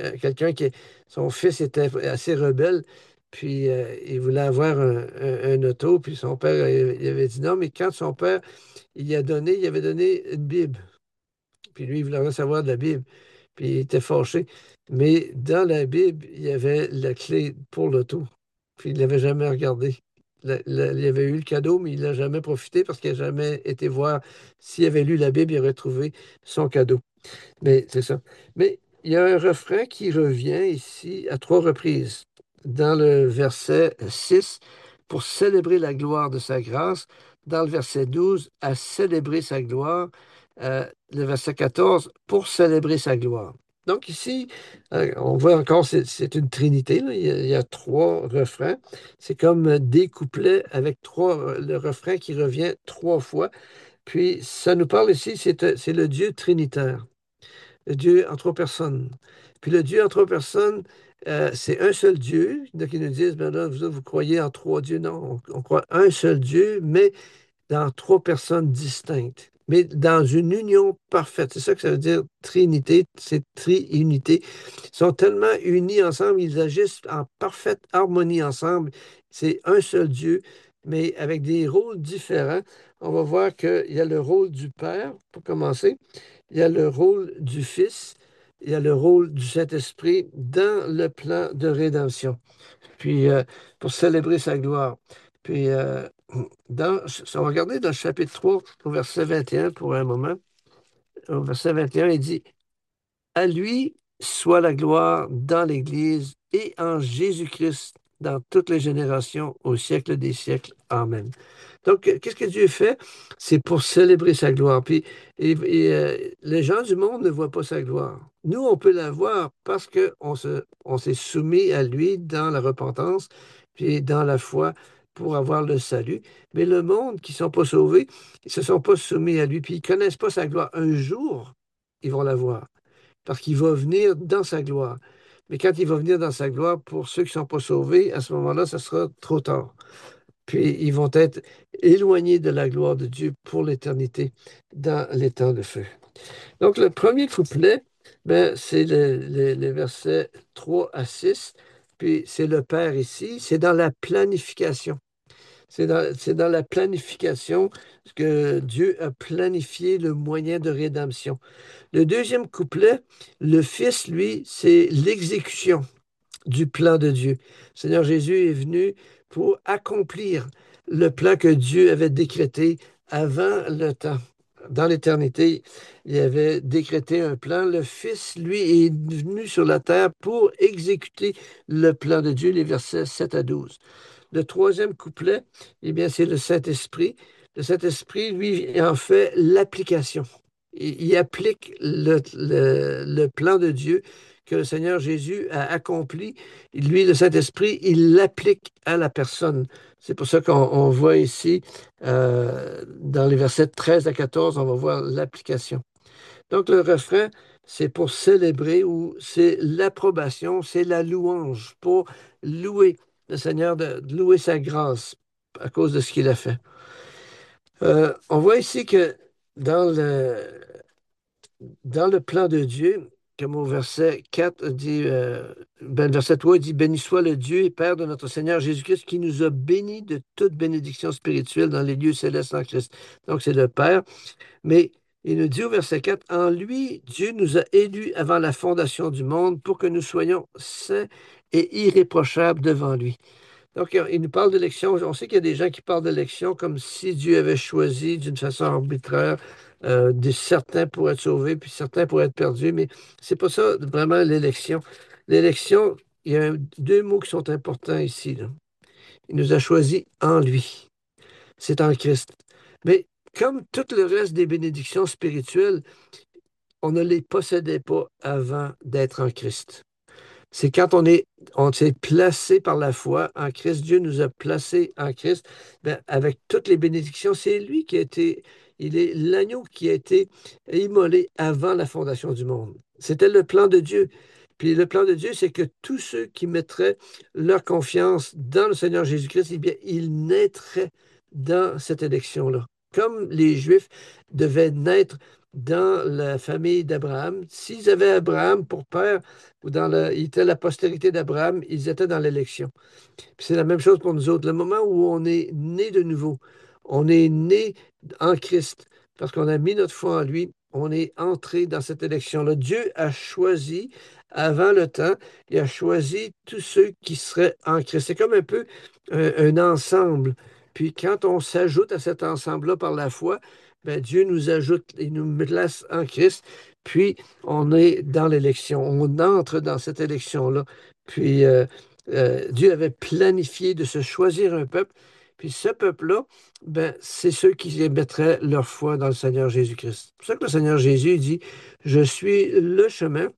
son fils était assez rebelle, puis il voulait avoir un auto, puis son père, il avait dit non, mais quand son père, il avait donné une Bible. Puis lui, il voulait rien savoir de la Bible. Puis il était fâché. Mais dans la Bible, il y avait la clé pour l'auto. Puis il ne l'avait jamais regardé. Il avait eu le cadeau, mais il n'a jamais profité parce qu'il n'a jamais été voir. S'il avait lu la Bible, il aurait trouvé son cadeau. Mais c'est ça. Mais il y a un refrain qui revient ici à 3 reprises. Dans le verset 6, pour célébrer la gloire de sa grâce. Dans le verset 12, à célébrer sa gloire. Le verset 14, pour célébrer sa gloire. Donc ici, on voit encore, c'est une trinité, là. Il y a 3 refrains. C'est comme des couplets avec le refrain qui revient 3 fois. Puis ça nous parle ici, c'est le Dieu trinitaire, le Dieu en 3 personnes. Puis le Dieu en 3 personnes, c'est un seul Dieu. Il y en a qui nous disent, ben là, vous croyez en 3 dieux. Non, on croit un seul Dieu, mais dans 3 personnes distinctes, mais dans une union parfaite. C'est ça que ça veut dire Trinité, c'est triunité. Ils sont tellement unis ensemble, ils agissent en parfaite harmonie ensemble. C'est un seul Dieu, mais avec des rôles différents. On va voir qu'il y a le rôle du Père, pour commencer. Il y a le rôle du Fils. Il y a le rôle du Saint-Esprit dans le plan de rédemption. Puis, pour célébrer sa gloire. Puis, on va regarder dans le chapitre 3, au verset 21 pour un moment. Au verset 21, il dit, à lui soit la gloire dans l'Église et en Jésus-Christ dans toutes les générations, au siècle des siècles. Amen. Donc, qu'est-ce que Dieu fait? C'est pour célébrer sa gloire. Puis, les gens du monde ne voient pas sa gloire. Nous, on peut la voir parce on s'est soumis à lui dans la repentance, puis dans la foi pour avoir le salut. Mais le monde qui ne sont pas sauvés, ils ne se sont pas soumis à lui, puis ils ne connaissent pas sa gloire. Un jour, ils vont la voir parce qu'il va venir dans sa gloire. Mais quand il va venir dans sa gloire, pour ceux qui ne sont pas sauvés, à ce moment-là, ça sera trop tard. Puis ils vont être éloignés de la gloire de Dieu pour l'éternité dans les temps de feu. Donc le premier couplet, ben, c'est les versets 3 à 6. Puis c'est le Père ici, c'est dans la planification. C'est dans la planification que Dieu a planifié le moyen de rédemption. Le deuxième couplet, le Fils, lui, c'est l'exécution du plan de Dieu. Le Seigneur Jésus est venu pour accomplir le plan que Dieu avait décrété avant le temps. Dans l'éternité, il avait décrété un plan. Le Fils, lui, est venu sur la terre pour exécuter le plan de Dieu, les versets 7 à 12. Le troisième couplet, eh bien, c'est le Saint-Esprit. Le Saint-Esprit, lui, en fait l'application. Il applique le plan de Dieu que le Seigneur Jésus a accompli. Lui, le Saint-Esprit, il l'applique à la personne. C'est pour ça qu'on voit ici, dans les versets 13 à 14, on va voir l'application. Donc, le refrain, c'est pour célébrer ou c'est l'approbation, c'est la louange, pour louer le Seigneur, de louer sa grâce à cause de ce qu'il a fait. On voit ici que dans dans le plan de Dieu, comme au verset 4 dit, le verset 3 dit, béni soit le Dieu et Père de notre Seigneur Jésus-Christ qui nous a bénis de toute bénédiction spirituelle dans les lieux célestes en Christ. Donc, c'est le Père. Mais il nous dit au verset 4, en lui, Dieu nous a élus avant la fondation du monde pour que nous soyons saints et irréprochables devant lui. Donc, il nous parle d'élection. On sait qu'il y a des gens qui parlent d'élection comme si Dieu avait choisi d'une façon arbitraire certains pour être sauvés, puis certains pour être perdus, mais c'est pas ça vraiment l'élection. L'élection, il y a deux mots qui sont importants ici, là. Il nous a choisis en lui. C'est en Christ. Mais comme tout le reste des bénédictions spirituelles, on ne les possédait pas avant d'être en Christ. C'est quand on s'est placé par la foi en Christ, Dieu nous a placés en Christ, ben, avec toutes les bénédictions. C'est lui qui a été, il est l'agneau qui a été immolé avant la fondation du monde. C'était le plan de Dieu. Puis le plan de Dieu, c'est que tous ceux qui mettraient leur confiance dans le Seigneur Jésus-Christ, eh bien, ils naîtraient dans cette élection-là. Comme les Juifs devaient naître dans la famille d'Abraham, s'ils avaient Abraham pour père, ou il était la postérité d'Abraham, ils étaient dans l'élection. Puis c'est la même chose pour nous autres. Le moment où on est né de nouveau, on est né en Christ, parce qu'on a mis notre foi en lui, on est entré dans cette élection-là. Dieu a choisi, avant le temps, il a choisi tous ceux qui seraient en Christ. C'est comme un peu un ensemble. Puis quand on s'ajoute à cet ensemble-là par la foi, ben Dieu nous ajoute, il nous place en Christ, puis on est dans l'élection. On entre dans cette élection-là. Puis Dieu avait planifié de se choisir un peuple. Puis ce peuple-là, ben, c'est ceux qui mettraient leur foi dans le Seigneur Jésus-Christ. C'est pour ça que le Seigneur Jésus dit, je suis le chemin,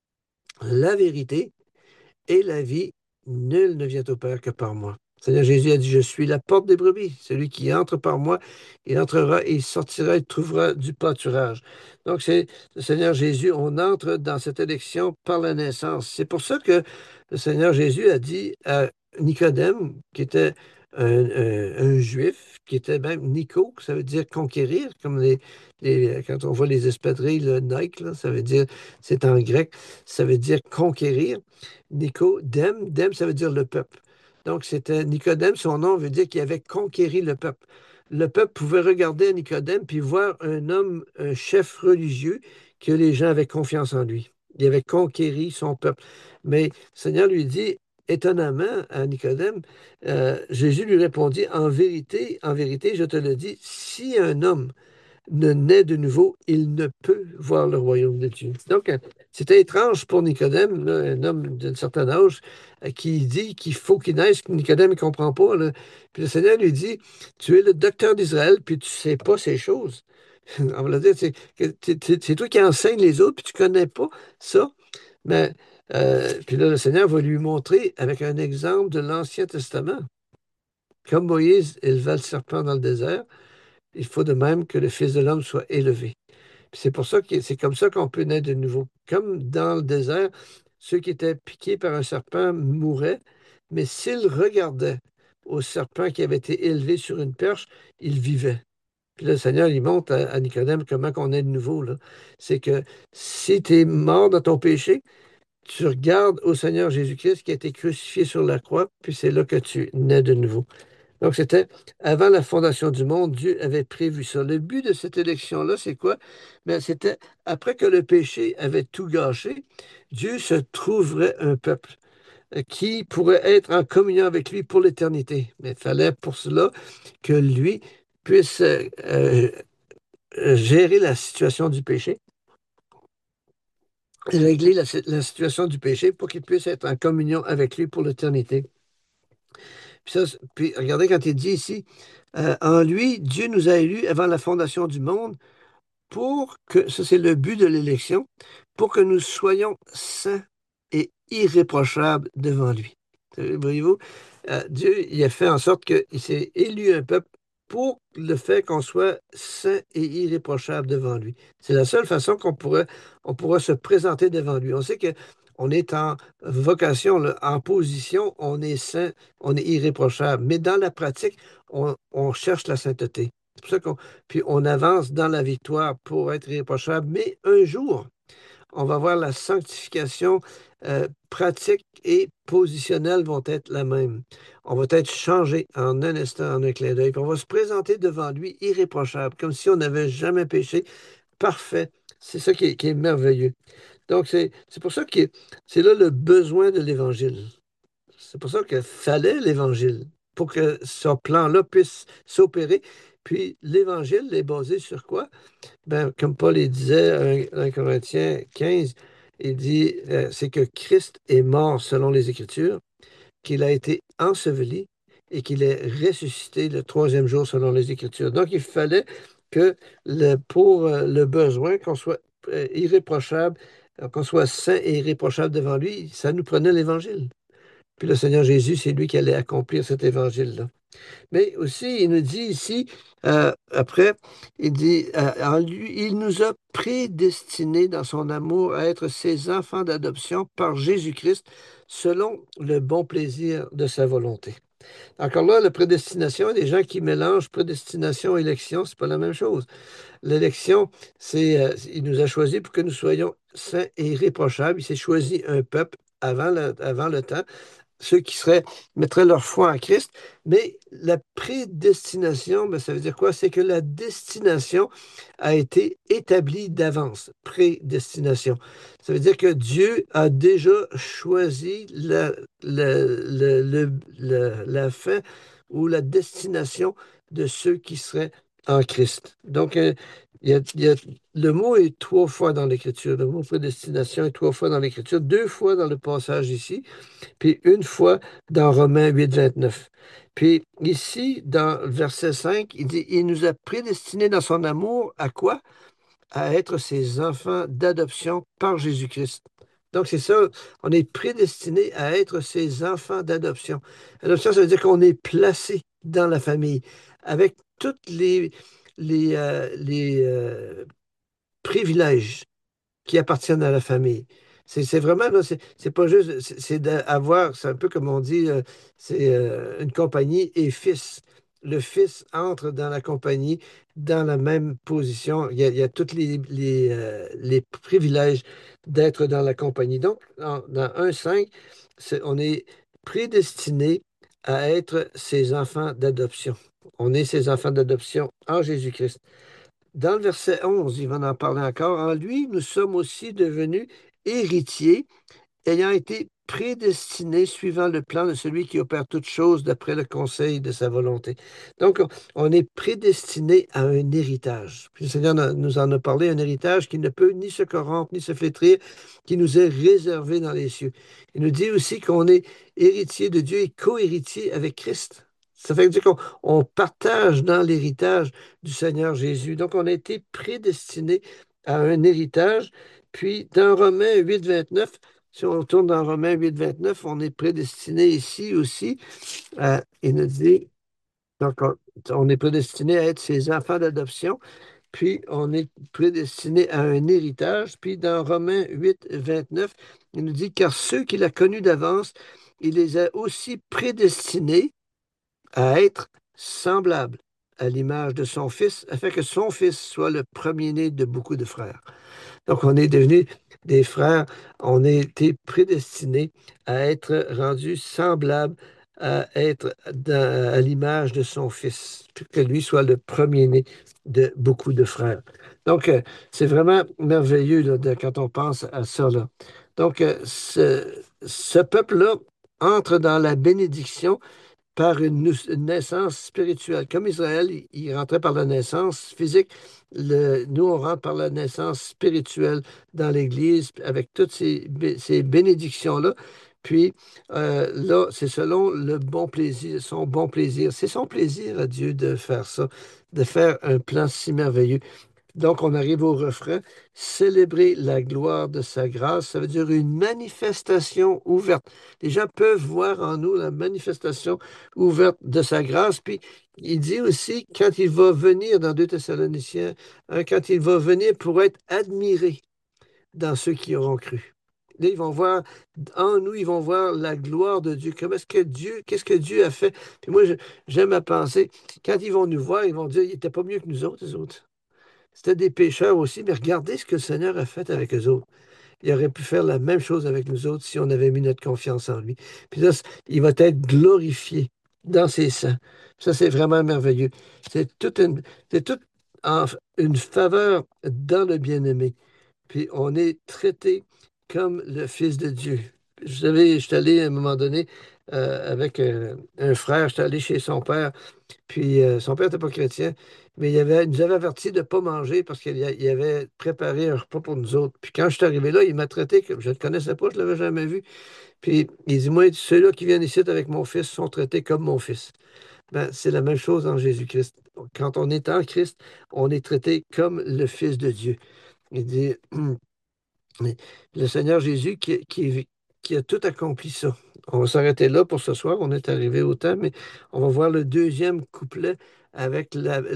la vérité et la vie. Nul ne vient au Père que par moi. Le Seigneur Jésus a dit, je suis la porte des brebis. Celui qui entre par moi, il entrera et il sortira et trouvera du pâturage. Donc, c'est le Seigneur Jésus, on entre dans cette élection par la naissance. C'est pour ça que le Seigneur Jésus a dit à Nicodème, qui était un juif, qui était même Nico, ça veut dire conquérir, comme quand on voit les espadrilles, le Nike, là, ça veut dire, c'est en grec, ça veut dire conquérir. Nicodème, Dème, ça veut dire le peuple. Donc, c'était Nicodème, son nom veut dire qu'il avait conquéri le peuple. Le peuple pouvait regarder à Nicodème puis voir un homme, un chef religieux, que les gens avaient confiance en lui. Il avait conquéri son peuple. Mais le Seigneur lui dit, étonnamment, à Nicodème, Jésus lui répondit, en vérité, je te le dis, si un homme ne naît de nouveau, il ne peut voir le royaume de Dieu. Donc, c'était étrange pour Nicodème, là, un homme d'un certain âge, qui dit qu'il faut qu'il naisse. Nicodème ne comprend pas, là. Puis le Seigneur lui dit, tu es le docteur d'Israël, puis tu ne sais pas ces choses. On va le dire, c'est toi qui enseignes les autres, puis tu ne connais pas ça. Mais, puis là, le Seigneur va lui montrer avec un exemple de l'Ancien Testament. Comme Moïse éleva le serpent dans le désert, il faut de même que le Fils de l'homme soit élevé. Puis c'est pour ça que c'est comme ça qu'on peut naître de nouveau. Comme dans le désert, ceux qui étaient piqués par un serpent mouraient, mais s'ils regardaient au serpent qui avait été élevé sur une perche, ils vivaient. Puis là, le Seigneur, il montre à Nicodème comment on est de nouveau, là. C'est que si tu es mort dans ton péché, tu regardes au Seigneur Jésus-Christ qui a été crucifié sur la croix, puis c'est là que tu nais de nouveau. Donc, c'était avant la fondation du monde, Dieu avait prévu ça. Le but de cette élection-là, c'est quoi? Ben, c'était après que le péché avait tout gâché, Dieu se trouverait un peuple qui pourrait être en communion avec lui pour l'éternité. Mais il fallait pour cela que lui puisse gérer la situation du péché, régler la situation du péché pour qu'il puisse être en communion avec lui pour l'éternité. Puis regardez quand il dit ici, en lui, Dieu nous a élus avant la fondation du monde pour que, ça c'est le but de l'élection, pour que nous soyons saints et irréprochables devant lui. Voyez-vous, Dieu, il a fait en sorte qu'il s'est élu un peuple pour le fait qu'on soit saint et irréprochable devant lui. C'est la seule façon on pourra se présenter devant lui. On sait que on est en vocation, là, en position, on est saint, on est irréprochable. Mais dans la pratique, on cherche la sainteté. C'est pour ça puis on avance dans la victoire pour être irréprochable. Mais un jour, on va voir la sanctification pratique et positionnelle vont être la même. On va être changé en un instant, en un clin d'œil. Puis on va se présenter devant lui irréprochable, comme si on n'avait jamais péché. Parfait. C'est ça qui est merveilleux. Donc, c'est pour ça que c'est là le besoin de l'Évangile. C'est pour ça qu'il fallait l'Évangile, pour que ce plan-là puisse s'opérer. Puis l'Évangile est basé sur quoi? Ben, comme Paul il disait en Corinthiens 15, il dit c'est que Christ est mort selon les Écritures, qu'il a été enseveli et qu'il est ressuscité le troisième jour selon les Écritures. Donc, il fallait que pour le besoin qu'on soit irréprochable, qu'on soit saint et irréprochable devant lui, ça nous prenait l'Évangile. Puis le Seigneur Jésus, c'est lui qui allait accomplir cet évangile-là. Mais aussi, il nous dit ici, après, il dit, en lui, il nous a prédestinés dans son amour à être ses enfants d'adoption par Jésus-Christ, selon le bon plaisir de sa volonté. Encore là, la prédestination, il y a des gens qui mélangent prédestination et élection, c'est pas la même chose. L'élection, il nous a choisis pour que nous soyons saints et irréprochables. Il s'est choisi un peuple avant le temps, ceux qui mettraient leur foi en Christ. Mais la prédestination, ben, ça veut dire quoi? C'est que la destination a été établie d'avance. Prédestination. Ça veut dire que Dieu a déjà choisi la fin ou la destination de ceux qui seraient en Christ. Donc, le mot est trois fois dans l'Écriture. Le mot prédestination est trois fois dans l'Écriture, deux fois dans le passage ici puis une fois dans Romains 8, 29. Puis ici, dans le verset 5, il dit, il nous a prédestinés dans son amour à quoi? À être ses enfants d'adoption par Jésus-Christ. Donc c'est ça, on est prédestiné à être ses enfants d'adoption. Adoption, ça veut dire qu'on est placé dans la famille avec tous les privilèges qui appartiennent à la famille. C'est vraiment, là, c'est pas juste, c'est d'avoir, c'est un peu comme on dit, c'est une compagnie et fils. Le fils entre dans la compagnie dans la même position. Il y a tous les privilèges d'être dans la compagnie. Donc, dans 1,5, on est prédestiné à être ses enfants d'adoption. On est ses enfants d'adoption en Jésus-Christ. Dans le verset 11, il va en parler encore. En lui, nous sommes aussi devenus héritiers, ayant été prédestinés suivant le plan de celui qui opère toutes choses d'après le conseil de sa volonté. Donc, on est prédestiné à un héritage. Puis le Seigneur nous en a parlé, un héritage qui ne peut ni se corrompre, ni se flétrir, qui nous est réservé dans les cieux. Il nous dit aussi qu'on est héritier de Dieu et co-héritier avec Christ. Ça fait dire qu'on partage dans l'héritage du Seigneur Jésus. Donc, on a été prédestiné à un héritage. Puis, dans Romains 8, 29, si on retourne dans Romains 8, 29, on est prédestiné ici aussi. Il nous dit, donc, on est prédestiné à être ses enfants d'adoption. Puis, on est prédestiné à un héritage. Puis, dans Romains 8, 29, il nous dit, car ceux qu'il a connus d'avance, il les a aussi prédestinés à être semblable à l'image de son Fils, afin que son Fils soit le premier-né de beaucoup de frères. Donc, on est devenus des frères, on a été prédestinés à être rendus semblables à l'image de son Fils, que lui soit le premier-né de beaucoup de frères. Donc, c'est vraiment merveilleux là, quand on pense à ça. Là. Donc, ce peuple-là entre dans la bénédiction par une naissance spirituelle. Comme Israël, il rentrait par la naissance physique. Nous, on rentre par la naissance spirituelle dans l'Église avec toutes ces bénédictions-là. Puis là, c'est selon le bon plaisir, son bon plaisir. C'est son plaisir à Dieu de faire ça, de faire un plan si merveilleux. Donc, on arrive au refrain. Célébrer la gloire de sa grâce, ça veut dire une manifestation ouverte. Les gens peuvent voir en nous la manifestation ouverte de sa grâce. Puis, il dit aussi, quand il va venir dans 2 Thessaloniciens, hein, quand il va venir pour être admiré dans ceux qui auront cru. Là, ils vont voir, en nous, ils vont voir la gloire de Dieu. Comment est-ce que Dieu, qu'est-ce que Dieu a fait? Puis moi, j'aime à penser, quand ils vont nous voir, ils vont dire, il n'était pas mieux que nous autres, les autres. C'était des pécheurs aussi, mais regardez ce que le Seigneur a fait avec eux autres. Il aurait pu faire la même chose avec nous autres si on avait mis notre confiance en lui. Puis là, il va être glorifié dans ses saints. Ça, c'est vraiment merveilleux. C'est toute une, c'est toute une faveur dans le bien-aimé. Puis on est traité comme le Fils de Dieu. Vous savez, je suis allé à un moment donné avec un frère, je suis allé chez son père. Puis son père n'était pas chrétien, mais il nous avait averti de ne pas manger parce il avait préparé un repas pour nous autres. Puis quand je suis arrivé là, il m'a traité comme je ne le connaissais pas, je ne l'avais jamais vu. Puis il dit, moi, ceux-là qui viennent ici avec mon fils sont traités comme mon fils. Ben, c'est la même chose en Jésus-Christ. Quand on est en Christ, on est traité comme le Fils de Dieu. Il dit, mais le Seigneur Jésus qui a tout accompli ça. On va s'arrêter là pour ce soir. On est arrivé au temps, mais on va voir le deuxième couplet avec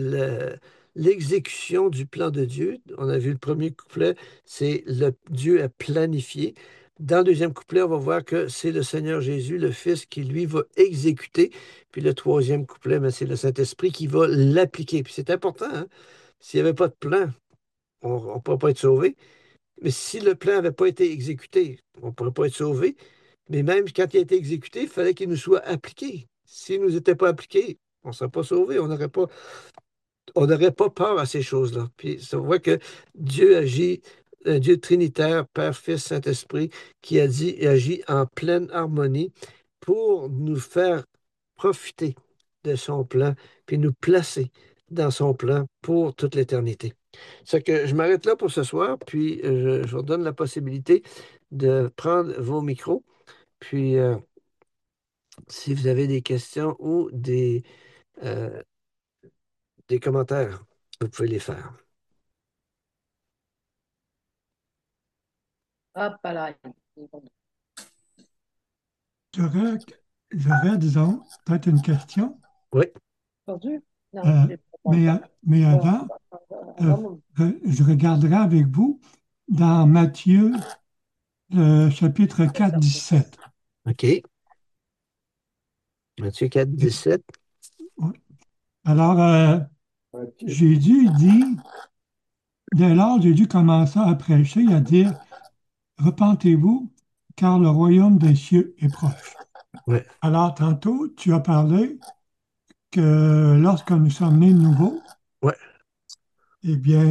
l'exécution du plan de Dieu. On a vu le premier couplet, c'est le Dieu a planifié. Dans le deuxième couplet, on va voir que c'est le Seigneur Jésus, le Fils, qui lui va exécuter. Puis le troisième couplet, ben, c'est le Saint-Esprit qui va l'appliquer. Puis c'est important, hein? S'il n'y avait pas de plan, on ne pourrait pas être sauvé. Mais si le plan n'avait pas été exécuté, on ne pourrait pas être sauvé. Mais même quand il a été exécuté, il fallait qu'il nous soit appliqué. S'il ne nous était pas appliqué, on ne serait pas sauvé. On n'aurait pas peur à ces choses-là. Puis on voit que Dieu agit, un Dieu trinitaire, Père, Fils, Saint-Esprit, qui a dit et agit en pleine harmonie pour nous faire profiter de son plan, puis nous placer dans son plan pour toute l'éternité. C'est que je m'arrête là pour ce soir, puis je vous donne la possibilité de prendre vos micros, puis si vous avez des questions ou euh, des commentaires, vous pouvez les faire. Hop là. J'aurais, disons, peut-être une question. Oui, Entendu? Non, Euh, j'ai pas entendu. mais avant, euh, je regarderai avec vous dans Matthieu, chapitre 4, 17. OK. Matthieu 4, Et- 17. ouais. Alors, Jésus dit, dès lors, Jésus commença à prêcher, à dire, repentez-vous, car le royaume des cieux est proche. Ouais, Alors, tantôt, tu as parlé que lorsque nous sommes nés de nouveau, ouais, eh bien,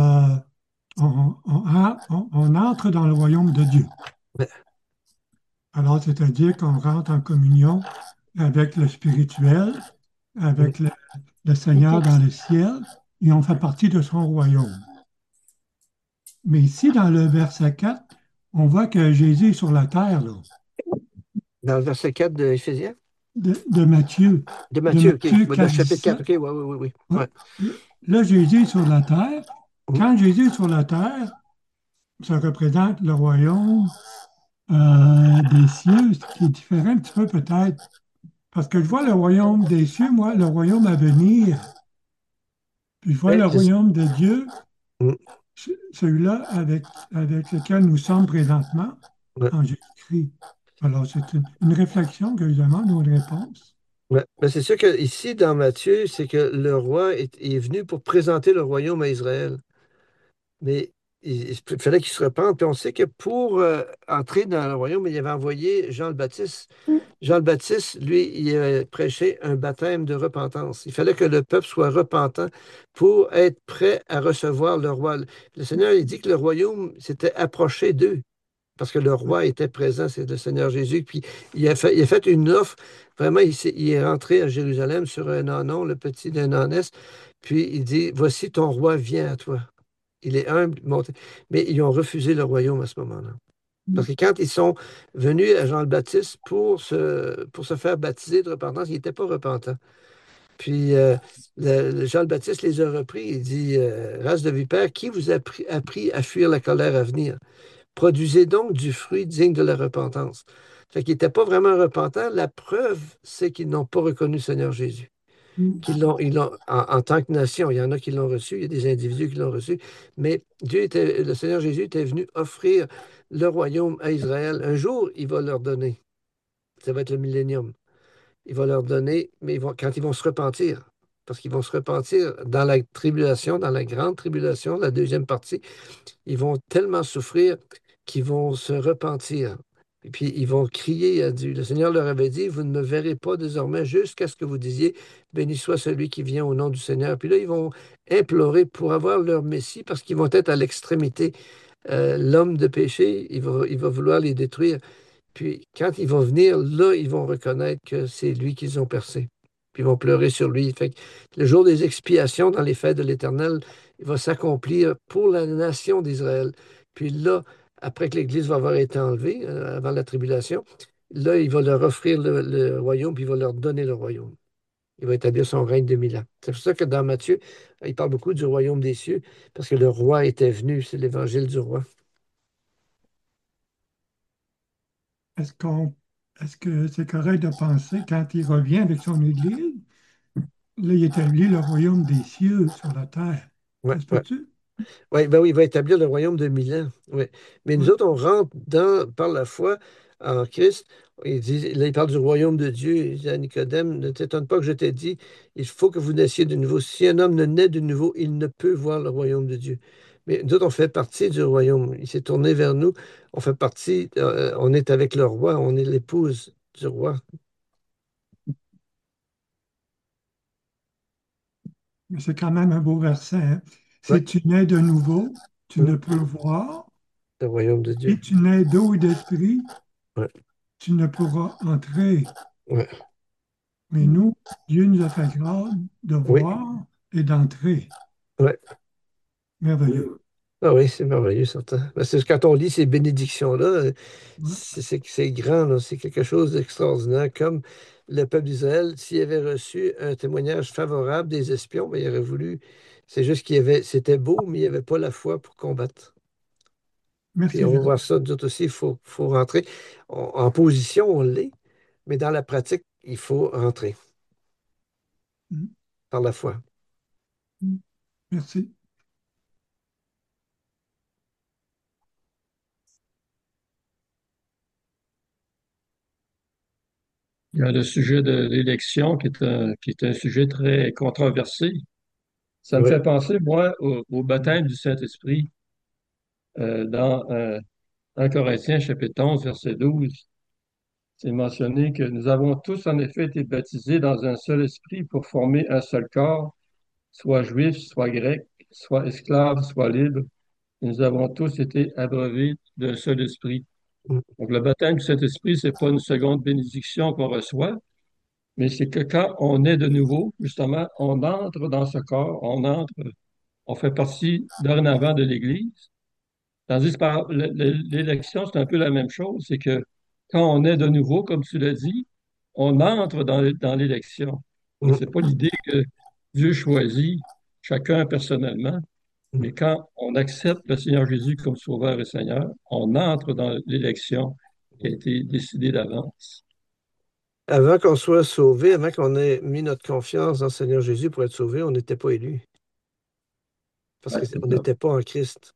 on entre dans le royaume de Dieu. ouais. Alors, c'est-à-dire qu'on rentre en communion avec le spirituel, Mm. avec le Seigneur dans le ciel, et on fait partie de son royaume. Mais ici, dans le verset 4, on voit que Jésus est sur la terre, là, Dans le verset 4 de Éphésiens, de Matthieu, de de Matthieu, OK. Matthieu Dans le 4, chapitre 4, 17. OK, oui, oui, oui, oui. Ouais. Ouais. Là, Jésus est sur la terre. Mm. Quand Jésus est sur la terre, ça représente le royaume des cieux, ce qui est différent un petit peu peut-être. Parce que je vois le royaume des cieux, moi, le royaume à venir. Puis je vois Ouais, le royaume de Dieu, mm, celui-là avec lequel nous sommes présentement ouais, en Jésus-Christ. Alors, c'est une réflexion que je demande ou une réponse. ouais. Ben, c'est sûr que ici, dans Matthieu, c'est que le roi est venu pour présenter le royaume à Israël. Mais il fallait qu'il se repente. Puis on sait que pour entrer dans le royaume, il avait envoyé Jean le Baptiste. Jean le Baptiste, lui, il a prêché un baptême de repentance. Il fallait que le peuple soit repentant pour être prêt à recevoir le roi. Le Seigneur, il dit que le royaume s'était approché d'eux parce que le roi était présent, c'est le Seigneur Jésus. Puis il a fait une offre. Vraiment, il est rentré à Jérusalem sur un ânon, le petit d'un ânesse. Puis il dit, voici ton roi vient à toi. Il est humble, monté. Mais ils ont refusé le royaume à ce moment-là. Parce que quand ils sont venus à Jean le Baptiste pour se faire baptiser de repentance, ils n'étaient pas repentants. Puis Jean le Baptiste les a repris. Il dit, race de vipères, qui vous a appris à fuir la colère à venir? Produisez donc du fruit digne de la repentance. Fait qu'ils n'étaient pas vraiment repentants. La preuve, c'est qu'ils n'ont pas reconnu le Seigneur Jésus. Ils l'ont, en tant que nation, il y en a qui l'ont reçu, il y a des individus qui l'ont reçu, mais le Seigneur Jésus était venu offrir le royaume à Israël. Un jour, il va leur donner. Ça va être le millénium. Il va leur donner, mais quand ils vont se repentir, parce qu'ils vont se repentir dans la tribulation, dans la grande tribulation, la deuxième partie, ils vont tellement souffrir qu'ils vont se repentir. Et puis ils vont crier à Dieu. Le Seigneur leur avait dit, vous ne me verrez pas désormais jusqu'à ce que vous disiez, béni soit celui qui vient au nom du Seigneur. Puis là, ils vont implorer pour avoir leur Messie parce qu'ils vont être à l'extrémité. L'homme de péché, il va vouloir les détruire. Puis quand il va venir, là, ils vont reconnaître que c'est lui qu'ils ont percé. Puis ils vont pleurer sur lui. Fait que le jour des expiations dans les fêtes de l'Éternel, il va s'accomplir pour la nation d'Israël. Puis là, après que l'Église va avoir été enlevée, avant la tribulation, là, il va leur offrir le royaume, puis il va leur donner le royaume. Il va établir son règne de 1000 ans. C'est pour ça que dans Matthieu, il parle beaucoup du royaume des cieux, parce que le roi était venu. C'est l'évangile du roi. Est-ce qu'on, est-ce que c'est correct de penser, quand il revient avec son Église, là, il établit le royaume des cieux sur la terre. Ouais, Ça se ouais. peut-tu? Oui, ben oui, il va établir le royaume de 1000 ans. Oui. Mais nous Oui. autres, on rentre par la foi en Christ. Là, il parle du royaume de Dieu. Il dit à Nicodème, ne t'étonne pas que je t'ai dit, il faut que vous naissiez de nouveau. Si un homme ne naît de nouveau, il ne peut voir le royaume de Dieu. Mais nous autres, on fait partie du royaume. Il s'est tourné vers nous. On fait partie, on est avec le roi, on est l'épouse du roi. Mais c'est quand même un beau verset, hein. Oui, Si tu nais de nouveau, tu ne hum, peux voir. le royaume de Dieu. Si tu nais d'eau et d'esprit, Oui, tu ne pourras entrer. oui, Mais nous, Dieu nous a fait grâce de oui, voir et d'entrer. oui. Merveilleux. Ah oui, c'est merveilleux, certain. Parce que quand on lit ces bénédictions-là, Ouais. c'est grand, là. C'est quelque chose d'extraordinaire. Comme le peuple d'Israël, s'il avait reçu un témoignage favorable des espions, ben, il aurait voulu. C'est juste c'était beau, mais il n'y avait pas la foi pour combattre. Puis Merci, on va Jean. voir ça, nous autres aussi, faut rentrer. En position, on l'est, mais dans la pratique, il faut rentrer Mm, par la foi. mm. Merci. Il y a le sujet de l'élection qui est un sujet très controversé. Ça me Oui. fait penser, moi, au baptême du Saint-Esprit dans 1 Corinthiens chapitre 11, verset 12. C'est mentionné que nous avons tous en effet été baptisés dans un seul esprit pour former un seul corps, soit juif, soit grec, soit esclave, soit libre. Et nous avons tous été abreuvés d'un seul esprit. Mm, Donc, le baptême du Saint-Esprit, c'est pas une seconde bénédiction qu'on reçoit, mais c'est que quand on est de nouveau, justement, on entre dans ce corps, on fait partie dorénavant de l'Église. Tandis que par l'élection, c'est un peu la même chose, c'est que quand on est de nouveau, comme tu l'as dit, on entre dans l'élection. Donc, mm, c'est pas l'idée que Dieu choisit chacun personnellement, mm. mais quand on accepte le Seigneur Jésus comme Sauveur et Seigneur, on entre dans l'élection qui a été décidée d'avance. Avant qu'on soit sauvé, avant qu'on ait mis notre confiance dans le Seigneur Jésus pour être sauvé, on n'était pas élu. Parce Ouais, c'est qu'on ça. n'était pas en Christ.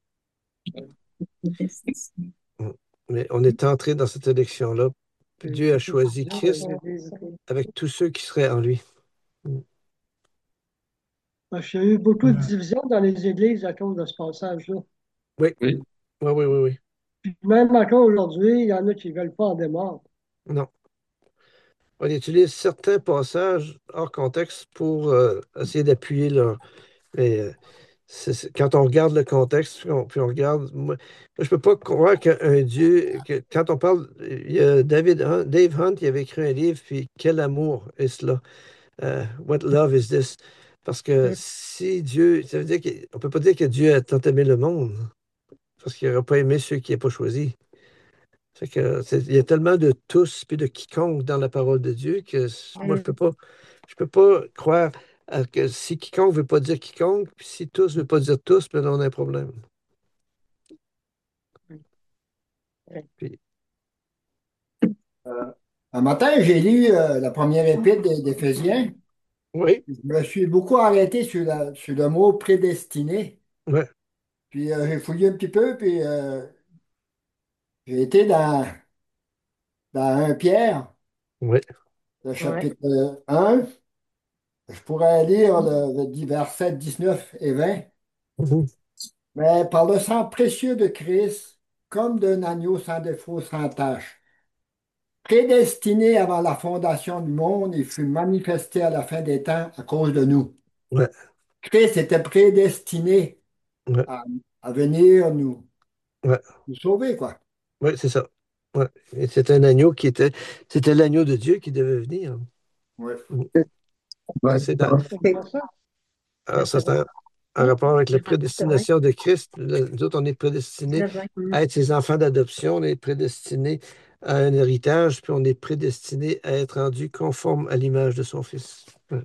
Mm. Mais on est entré dans cette élection-là. Puis Dieu a choisi Christ avec tous ceux qui seraient en lui. Mm. Parce qu'il y a eu beaucoup de Voilà. divisions dans les églises à cause de ce passage-là. Oui, Oui, oui, oui, oui, oui. Puis même encore aujourd'hui, il y en a qui ne veulent pas en démarrer. Non. On utilise certains passages hors contexte pour essayer d'appuyer leur. Mais quand on regarde le contexte, puis on regarde. Moi, je peux pas croire qu'un Dieu. Quand on parle. Il y a Dave Hunt, il avait écrit un livre, puis Quel amour est cela? What love is this? Parce que si Dieu, ça veut dire qu'on ne peut pas dire que Dieu a tant aimé le monde, parce qu'il n'aurait pas aimé ceux qu'il n'a pas choisis. Fait que il y a tellement de tous puis de quiconque dans la parole de Dieu que moi, je peux pas croire que si quiconque veut pas dire quiconque, puis si tous veut pas dire tous, ben là, on a un problème. Puis, Un matin, j'ai lu la première épître d'Éphésiens. oui, Je me suis beaucoup arrêté sur le mot prédestiné. ouais, Puis j'ai fouillé un petit peu, puis j'ai été dans 1 Pierre, ouais. le Ouais. chapitre 1. Je pourrais lire le versets 19 et 20. Mhm. Mais par le sang précieux de Christ, comme d'un agneau sans défaut, sans tache, prédestiné avant la fondation du monde, il fut manifesté à la fin des temps à cause de nous. Ouais, Christ était prédestiné ouais, à, à venir ouais, nous sauver, quoi. ouais, c'est ça. Ouais. Et c'était un agneau c'était l'agneau de Dieu qui devait venir. Oui. Mhm. Ouais. C'est C'est bon ça? alors, ça, c'est Exactement. en rapport avec la C'est vrai. prédestination de Christ. Nous autres, on est prédestinés 19 ans. à être ses enfants d'adoption, on est prédestinés à un héritage, puis on est prédestinés à être rendus conformes à l'image de son Fils. Ouais.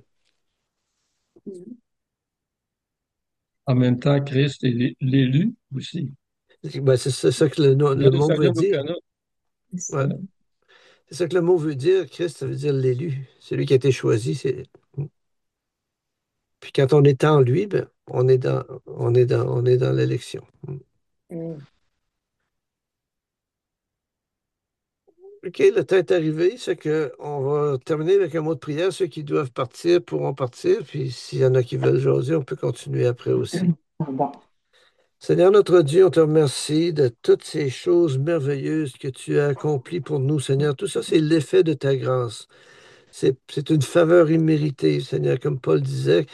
En même temps, Christ est l'élu aussi. Ben, c'est ça que le Nous mot veut savions dire. aucun autre. Ouais. C'est ça que le mot veut dire. Christ, ça veut dire l'élu, celui qui a été choisi. Puis quand on est en lui, ben, on est dans l'élection. Mm. OK, le temps est arrivé, c'est que on va terminer avec un mot de prière. Ceux qui doivent partir pourront partir, puis s'il y en a qui veulent jaser, on peut continuer après aussi. Bon. Seigneur notre Dieu, on te remercie de toutes ces choses merveilleuses que tu as accomplies pour nous, Seigneur. Tout ça, c'est l'effet de ta grâce. C'est une faveur imméritée, Seigneur, comme Paul disait,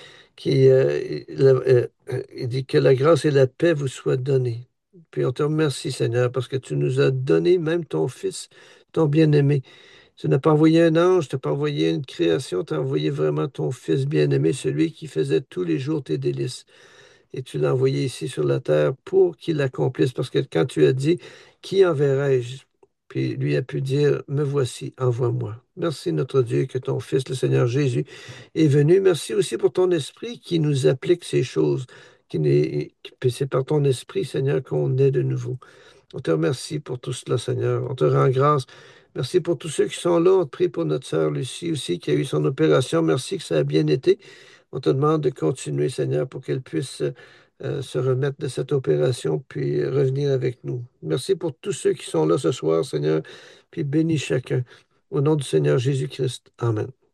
il dit que la grâce et la paix vous soient données. Puis on te remercie, Seigneur, parce que tu nous as donné même ton Fils, ton bien-aimé. Tu n'as pas envoyé un ange, tu n'as pas envoyé une création, tu as envoyé vraiment ton Fils bien-aimé, celui qui faisait tous les jours tes délices. Et tu l'as envoyé ici sur la terre pour qu'il l'accomplisse. Parce que quand tu as dit, qui enverrai-je? Puis lui a pu dire, me voici, envoie-moi. Merci notre Dieu que ton Fils, le Seigneur Jésus, est venu. Merci aussi pour ton esprit qui nous applique ces choses. Puis c'est par ton esprit, Seigneur, qu'on est de nouveau. On te remercie pour tout cela, Seigneur. On te rend grâce. Merci pour tous ceux qui sont là. On te prie pour notre sœur Lucie aussi, qui a eu son opération. Merci que ça a bien été. On te demande de continuer, Seigneur, pour qu'elle puisse se remettre de cette opération, puis revenir avec nous. Merci pour tous ceux qui sont là ce soir, Seigneur, puis bénis chacun. Au nom du Seigneur Jésus-Christ. Amen.